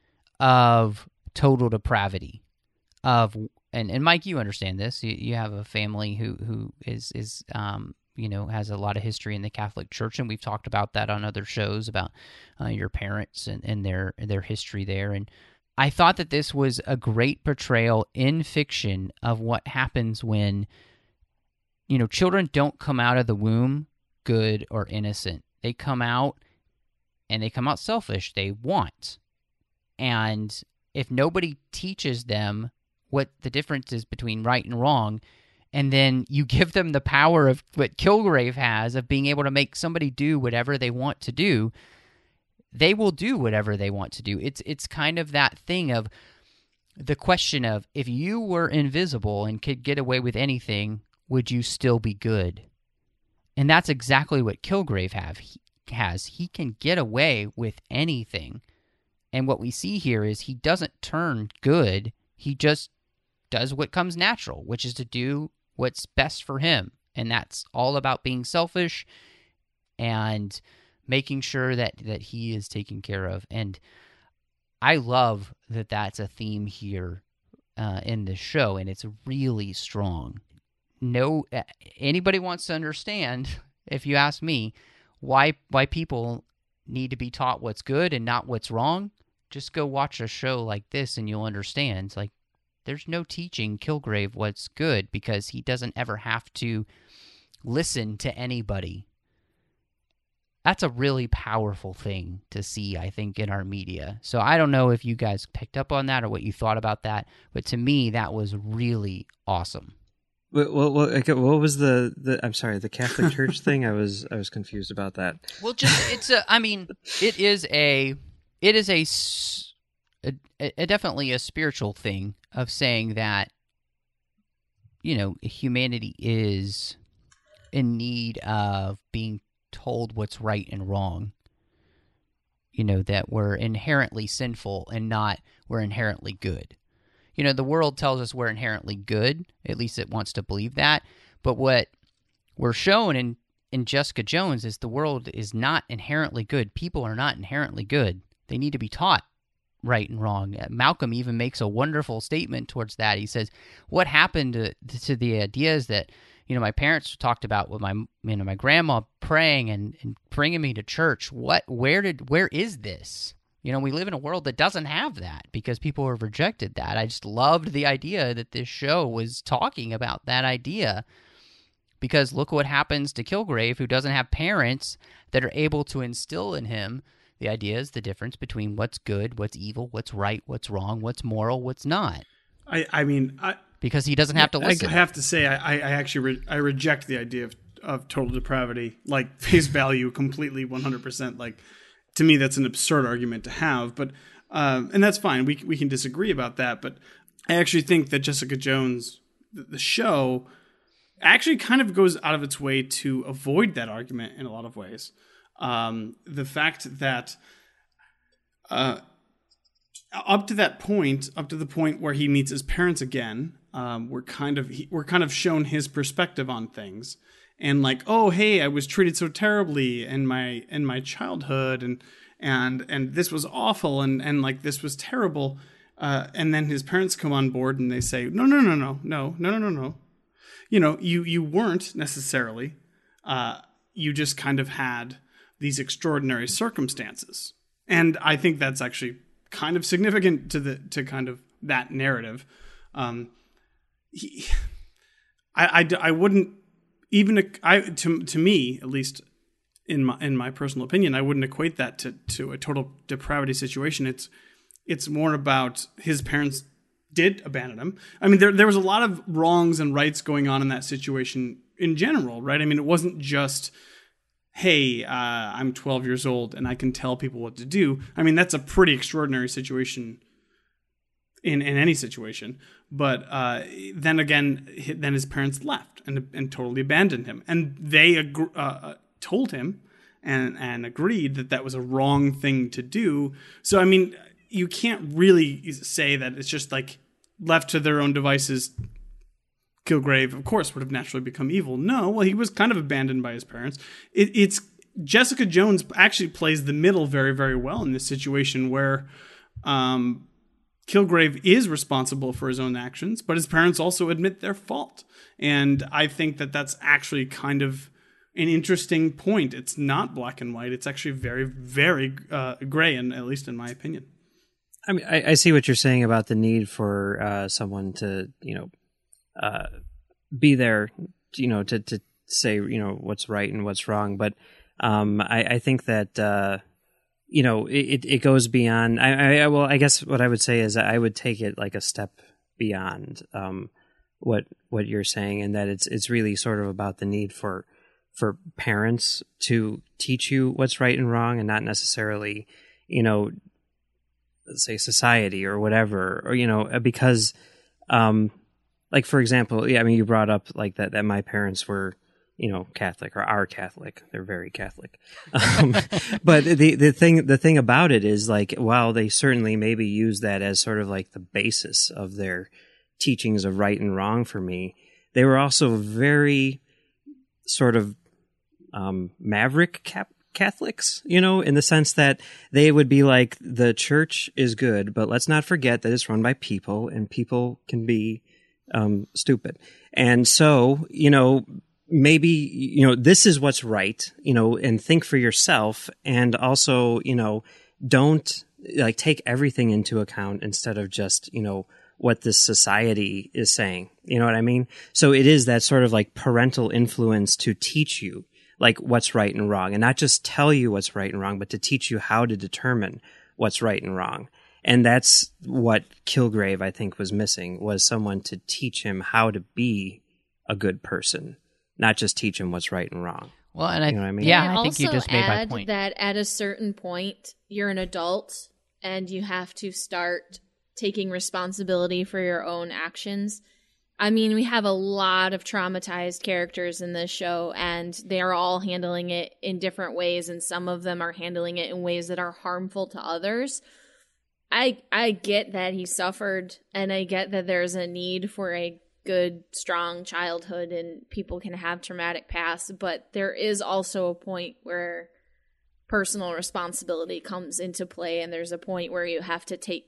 of total depravity. And Mike, you understand this. You have a family who is has a lot of history in the Catholic Church, and we've talked about that on other shows about your parents and their history there. And I thought that this was a great portrayal in fiction of what happens when, children don't come out of the womb good or innocent. They come out, and they come out selfish. They want. And if nobody teaches them what the difference is between right and wrong, and then you give them the power of what Kilgrave has of being able to make somebody do whatever they want to do, they will do whatever they want to do. It's kind of that thing of the question of, if you were invisible and could get away with anything, would you still be good? And that's exactly what Kilgrave has. He can get away with anything. And what we see here is he doesn't turn good. He just does what comes natural, which is to do what's best for him. And that's all about being selfish and making sure that he is taken care of. And I love that that's a theme here in this show, and it's really strong. No, anybody wants to understand, if you ask me, why people need to be taught what's good and not what's wrong, just go watch a show like this and you'll understand. It's like, there's no teaching Kilgrave what's good because he doesn't ever have to listen to anybody. That's a really powerful thing to see, I think, in our media. So I don't know if you guys picked up on that or what you thought about that, but to me, that was really awesome. What was the I'm sorry, the Catholic Church thing? I was confused about that. Well, just it is definitely a spiritual thing of saying that, humanity is in need of being told what's right and wrong. That we're inherently sinful and not we're inherently good. The world tells us we're inherently good. At least it wants to believe that. But what we're shown in Jessica Jones is the world is not inherently good. People are not inherently good. They need to be taught right and wrong. Malcolm even makes a wonderful statement towards that. He says, what happened to the ideas that, my parents talked about with my grandma praying and bringing me to church? Where is this? We live in a world that doesn't have that because people have rejected that. I just loved the idea that this show was talking about that idea, because look what happens to Kilgrave, who doesn't have parents that are able to instill in him the ideas, the difference between what's good, what's evil, what's right, what's wrong, what's moral, what's not. Because he doesn't have to listen. I have to say, I actually I reject the idea of total depravity, like face value, completely, 100%. Like, to me, that's an absurd argument to have, but and that's fine. We can disagree about that, but I actually think that Jessica Jones, the show, actually kind of goes out of its way to avoid that argument in a lot of ways. The fact that up to the point where he meets his parents again, we're kind of shown his perspective on things. And like, oh, hey, I was treated so terribly in my childhood, and this was awful, and like this was terrible. And then his parents come on board and they say, no. You weren't necessarily. You just kind of had these extraordinary circumstances, and I think that's actually kind of significant to kind of that narrative. I wouldn't. Even to me, at least in my personal opinion, I wouldn't equate that to a total depravity situation. It's more about his parents did abandon him. I mean, there was a lot of wrongs and rights going on in that situation in general, right? I mean, it wasn't just, hey, I'm 12 years old and I can tell people what to do. I mean, that's a pretty extraordinary situation in any situation. But then again, his parents left and totally abandoned him. And they told him and agreed that was a wrong thing to do. So, I mean, you can't really say that it's just like left to their own devices. Kilgrave, of course, would have naturally become evil. No, well, he was kind of abandoned by his parents. It's Jessica Jones actually plays the middle very, very well in this situation where Kilgrave is responsible for his own actions, but his parents also admit their fault. And I think that's actually kind of an interesting point. It's not black and white. It's actually very, very gray, and at least in my opinion. I mean, I see what you're saying about the need for someone to, be there, to say, what's right and what's wrong. But I think that it goes beyond. Well, I guess what I would say is I would take it like a step beyond what you're saying, and that it's really sort of about the need for parents to teach you what's right and wrong, and not necessarily, let's say society or whatever, or because, like for example, you brought up like that my parents were, Catholic or are Catholic. They're very Catholic. But the thing about it is like, while they certainly maybe use that as sort of like the basis of their teachings of right and wrong for me, they were also very sort of maverick Catholics, in the sense that they would be like, the church is good, but let's not forget that it's run by people, and people can be stupid. And so, maybe, this is what's right, and think for yourself, and also, don't like take everything into account instead of just, what this society is saying. You know what I mean? So it is that sort of like parental influence to teach you like what's right and wrong, and not just tell you what's right and wrong, but to teach you how to determine what's right and wrong. And that's what Kilgrave, I think, was missing, was someone to teach him how to be a good person, not just teach him what's right and wrong. Well, and you know what I mean? Yeah, I think you just made my point. That at a certain point, you're an adult and you have to start taking responsibility for your own actions. I mean, we have a lot of traumatized characters in this show, and they are all handling it in different ways, and some of them are handling it in ways that are harmful to others. I get that he suffered, and I get that there's a need for a good, strong childhood, and people can have traumatic pasts, but there is also a point where personal responsibility comes into play, and there's a point where you have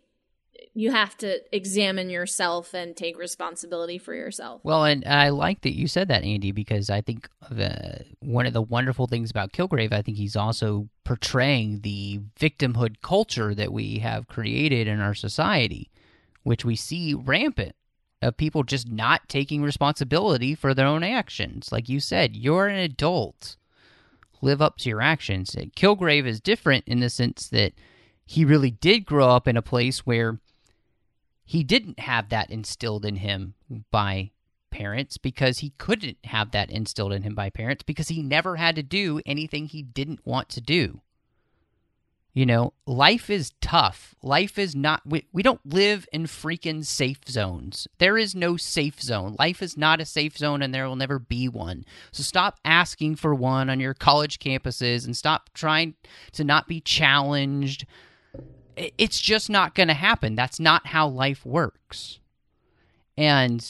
to examine yourself and take responsibility for yourself. Well, and I like that you said that, Andy, because I think one of the wonderful things about Kilgrave, I think he's also portraying the victimhood culture that we have created in our society, which we see rampant, of people just not taking responsibility for their own actions. Like you said, you're an adult. Live up to your actions. Kilgrave is different in the sense that he really did grow up in a place where he didn't have that instilled in him by parents, because he couldn't have that instilled in him by parents because he never had to do anything he didn't want to do. Life is tough. Life is not, we don't live in freaking safe zones. There is no safe zone. Life is not a safe zone, and there will never be one. So stop asking for one on your college campuses, and stop trying to not be challenged. It's just not going to happen. That's not how life works. And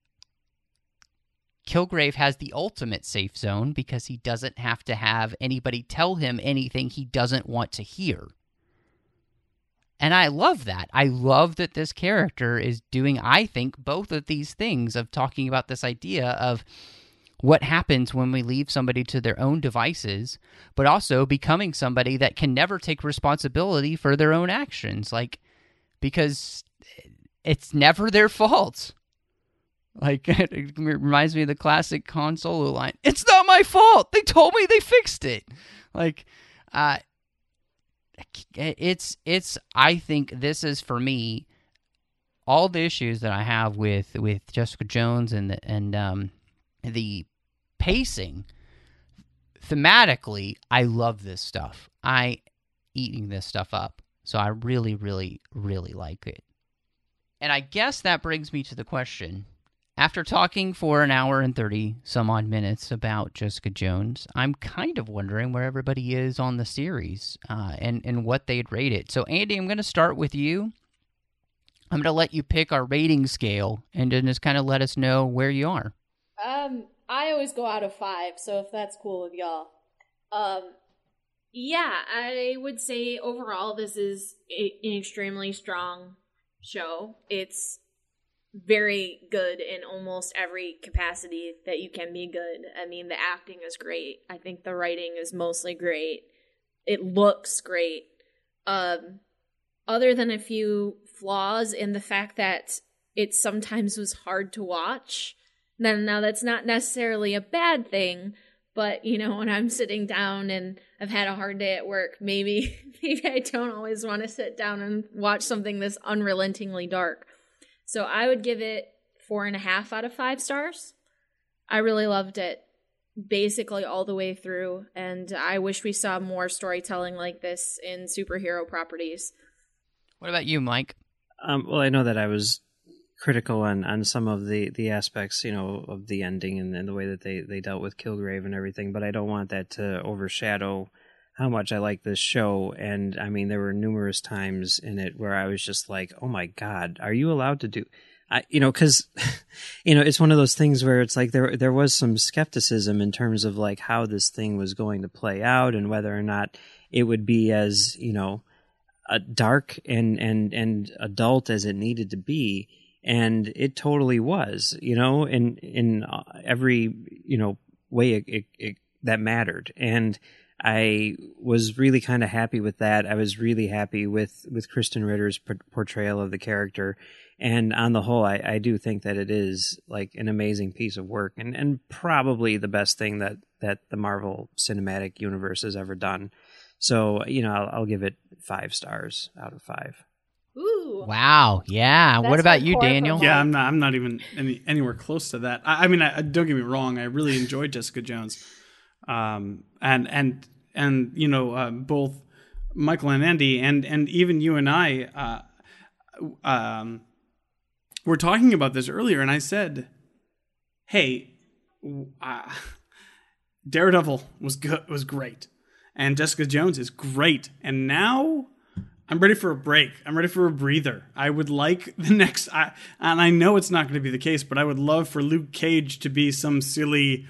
Kilgrave has the ultimate safe zone because he doesn't have to have anybody tell him anything he doesn't want to hear. And I love that. I love that this character is doing, I think, both of these things, of talking about this idea of what happens when we leave somebody to their own devices, but also becoming somebody that can never take responsibility for their own actions, because it's never their fault. It reminds me of the classic Han Solo line, "It's not my fault! They told me they fixed it!" I think this is, for me, all the issues that I have with Jessica Jones and the pacing. Thematically, I love this stuff. I eating this stuff up. So I really, really, really like it. And I guess that brings me to the question. After talking for an hour and 30 some odd minutes about Jessica Jones, I'm kind of wondering where everybody is on the series and what they'd rate it. So Andy, I'm going to start with you. I'm going to let you pick our rating scale and then just kind of let us know where you are. I always go out of 5, so if that's cool with y'all. Yeah, I would say overall this is an extremely strong show. It's very good in almost every capacity that you can be good. I mean, the acting is great. I think the writing is mostly great. It looks great. Other than a few flaws in the fact that it sometimes was hard to watch. Now that's not necessarily a bad thing, But, when I'm sitting down and I've had a hard day at work, maybe I don't always want to sit down and watch something this unrelentingly dark. So I would give it 4.5 out of 5 stars. I really loved it basically all the way through, and I wish we saw more storytelling like this in superhero properties. What about you, Mike? Well, I know that I was critical on some of the aspects, of the ending and the way that they dealt with Kilgrave and everything, but I don't want that to overshadow how much I like this show. And I mean, there were numerous times in it where I was just like, oh my God, are you allowed to do... because, it's one of those things where it's like there was some skepticism in terms of like how this thing was going to play out and whether or not it would be as, dark and adult as it needed to be. And it totally was, in every, way it that mattered. And I was really kind of happy with that. I was really happy with Kristen Ritter's portrayal of the character. And on the whole, I do think that it is like an amazing piece of work and probably the best thing that the Marvel Cinematic Universe has ever done. So, I'll give it 5 stars out of 5. Ooh. Wow. Yeah. That's what about you, hardcore Daniel? for Yeah, I'm not even anywhere close to that. I mean, don't get me wrong. I really enjoyed Jessica Jones, and both Michael and Andy, and even you and I, were talking about this earlier, and I said, "Hey, Daredevil was great, and Jessica Jones is great, and now." I'm ready for a break. I'm ready for a breather. I would like the next, and I know it's not going to be the case, but I would love for Luke Cage to be some silly,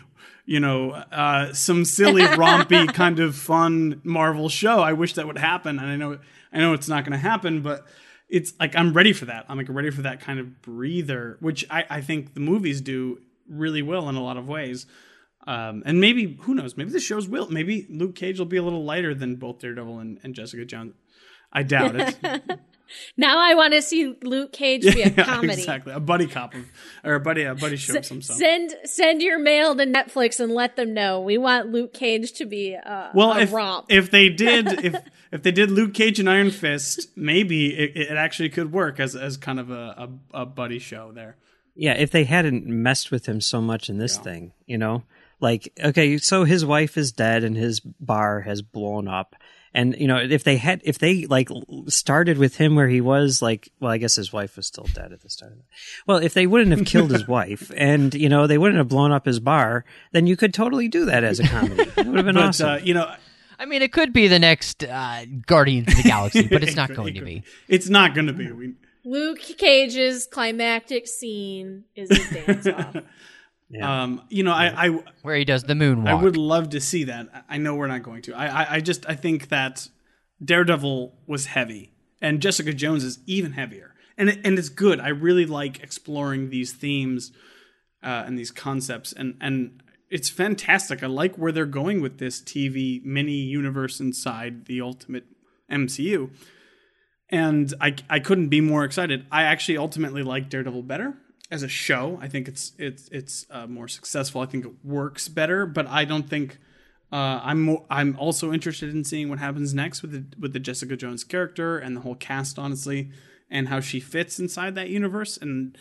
rompy kind of fun Marvel show. I wish that would happen, and I know it's not going to happen, but it's like I'm ready for that. I'm like ready for that kind of breather, which I think the movies do really well in a lot of ways. And maybe, who knows, maybe the shows will. Maybe Luke Cage will be a little lighter than both Daredevil and Jessica Jones. I doubt it. Now I want to see Luke Cage be a comedy. Exactly, a buddy cop or a buddy show of some sort. Send your mail to Netflix and let them know we want Luke Cage to be a romp. If they did if they did Luke Cage and Iron Fist, maybe it actually could work as kind of a buddy show there. Yeah, if they hadn't messed with him so much in this thing, like, okay, so his wife is dead and his bar has blown up. And, if they like started with him where he was like, well, I guess his wife was still dead at the start of it. Well, if they wouldn't have killed his wife and, they wouldn't have blown up his bar, then you could totally do that as a comedy. It would have been awesome. I mean, it could be the next Guardians of the Galaxy, but it's not going to be. It's not going to be. Luke Cage's climactic scene is a dance-off. Yeah. Where he does the moonwalk. I would love to see that. I know we're not going to. I think that Daredevil was heavy, and Jessica Jones is even heavier, and it's good. I really like exploring these themes and these concepts, and it's fantastic. I like where they're going with this TV mini universe inside the Ultimate MCU, and I couldn't be more excited. I actually ultimately like Daredevil better. As a show, I think it's more successful. I think it works better, but I don't think I'm also interested in seeing what happens next with the Jessica Jones character and the whole cast, honestly, and how she fits inside that universe. And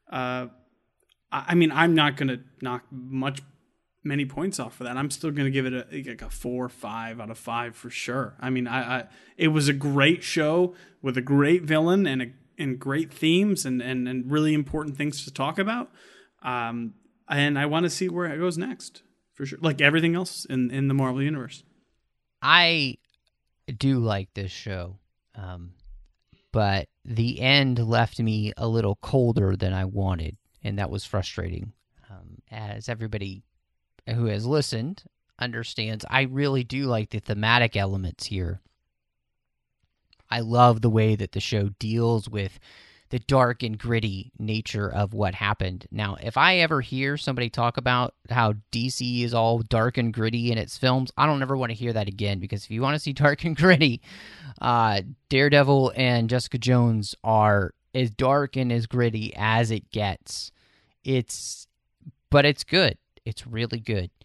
I mean, I'm not going to knock many points off for that. I'm still going to give it a 4 or 5 out of 5 for sure. I mean, it was a great show with a great villain and great themes and really important things to talk about. And I want to see where it goes next, for sure. Like everything else in the Marvel Universe. I do like this show, but the end left me a little colder than I wanted, and that was frustrating. As everybody who has listened understands, I really do like the thematic elements here. I love the way that the show deals with the dark and gritty nature of what happened. Now, if I ever hear somebody talk about how DC is all dark and gritty in its films, I don't ever want to hear that again, because if you want to see dark and gritty, Daredevil and Jessica Jones are as dark and as gritty as it gets. But it's good. It's really good.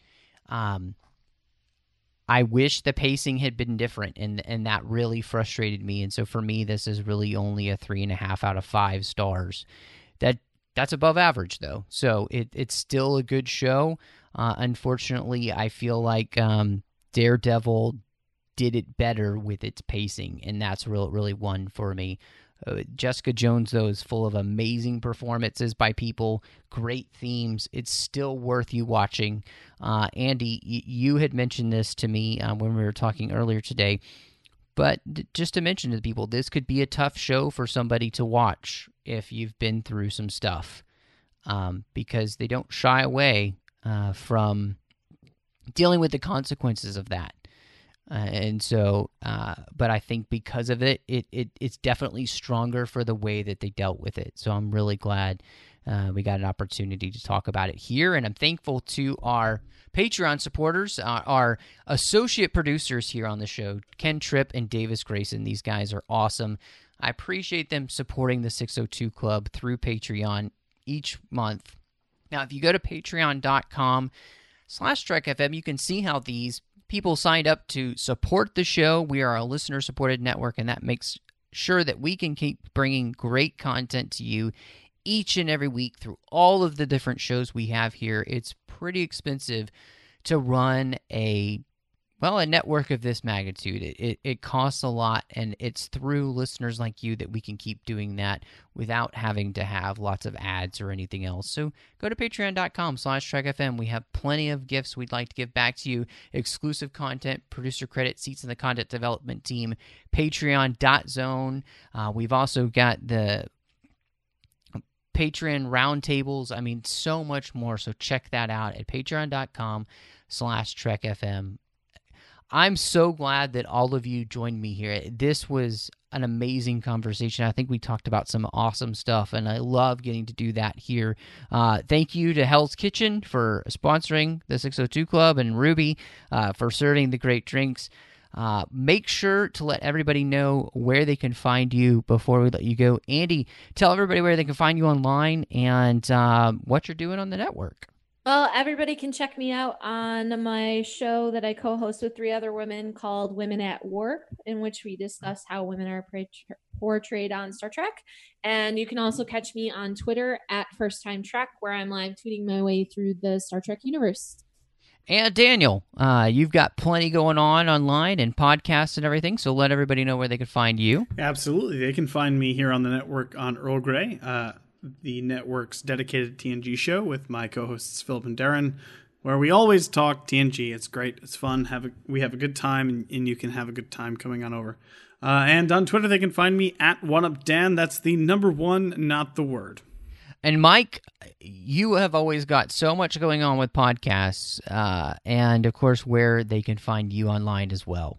I wish the pacing had been different, and that really frustrated me. And so for me, this is really only a 3.5 out of 5 stars. That's above average, though. So it's still a good show. Unfortunately, I feel like Daredevil did it better with its pacing, and that's really one for me. Jessica Jones, though, is full of amazing performances by people, great themes. It's still worth you watching. Andy, you had mentioned this to me when we were talking earlier today, but just to mention to people, this could be a tough show for somebody to watch if you've been through some stuff, because they don't shy away from dealing with the consequences of that. And so, but I think because of it's definitely stronger for the way that they dealt with it. So I'm really glad we got an opportunity to talk about it here. And I'm thankful to our Patreon supporters, our associate producers here on the show, Ken Tripp and Davis Grayson. These guys are awesome. I appreciate them supporting the 602 Club through Patreon each month. Now, if you go to patreon.com/TrekFM, you can see how these people signed up to support the show. We are a listener-supported network, and that makes sure that we can keep bringing great content to you each and every week through all of the different shows we have here. It's pretty expensive to run a network of this magnitude. It costs a lot, and it's through listeners like you that we can keep doing that without having to have lots of ads or anything else. So go to patreon.com/TrekFM. We have plenty of gifts we'd like to give back to you. Exclusive content, producer credit, seats in the content development team, patreon.zone. We've also got the Patreon roundtables. I mean, so much more. So check that out at patreon.com/TrekFM. I'm so glad that all of you joined me here. This was an amazing conversation. I think we talked about some awesome stuff, and I love getting to do that here. Thank you to Hell's Kitchen for sponsoring the 602 Club, and Ruby for serving the great drinks. Make sure to let everybody know where they can find you before we let you go. Andy, tell everybody where they can find you online and what you're doing on the network. Well, everybody can check me out on my show that I co-host with 3 other women called Women at Warp, in which we discuss how women are portrayed on Star Trek. And you can also catch me on Twitter at First Time Trek, where I'm live tweeting my way through the Star Trek universe. And Daniel, you've got plenty going on online and podcasts and everything, so let everybody know where they can find you. Absolutely. They can find me here on the network on Earl Grey, the network's dedicated TNG show with my co-hosts Philip and Darren, where we always talk TNG. It's great. It's fun. We have a good time, and you can have a good time coming on over. And on Twitter, they can find me at OneUpDan. That's the number 1, not the word. And Mike, you have always got so much going on with podcasts, and of course, where they can find you online as well.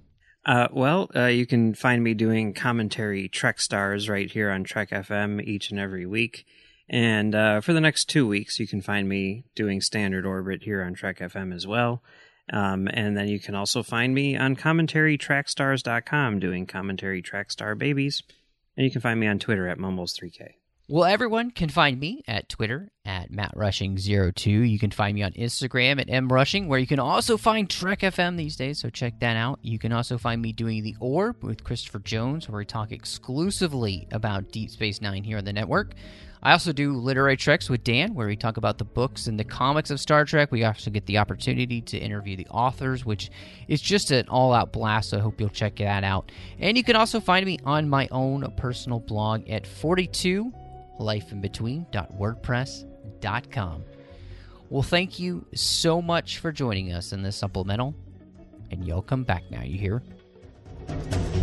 You can find me doing commentary Trek Stars right here on Trek FM each and every week. And for the next 2 weeks, you can find me doing Standard Orbit here on Trek FM as well. And then you can also find me on commentarytrackstars.com doing commentary Track Star Babies. And you can find me on Twitter at Mumbles3K. Well, everyone can find me at Twitter at MattRushing02. You can find me on Instagram at MRushing, where you can also find Trek FM these days, so check that out. You can also find me doing The Orb with Christopher Jones, where we talk exclusively about Deep Space Nine here on the network. I also do Literary Treks with Dan, where we talk about the books and the comics of Star Trek. We also get the opportunity to interview the authors, which is just an all-out blast, so I hope you'll check that out. And you can also find me on my own personal blog at 42lifeinbetween.wordpress.com. Well, thank you so much for joining us in this supplemental, and you'll come back now, you hear?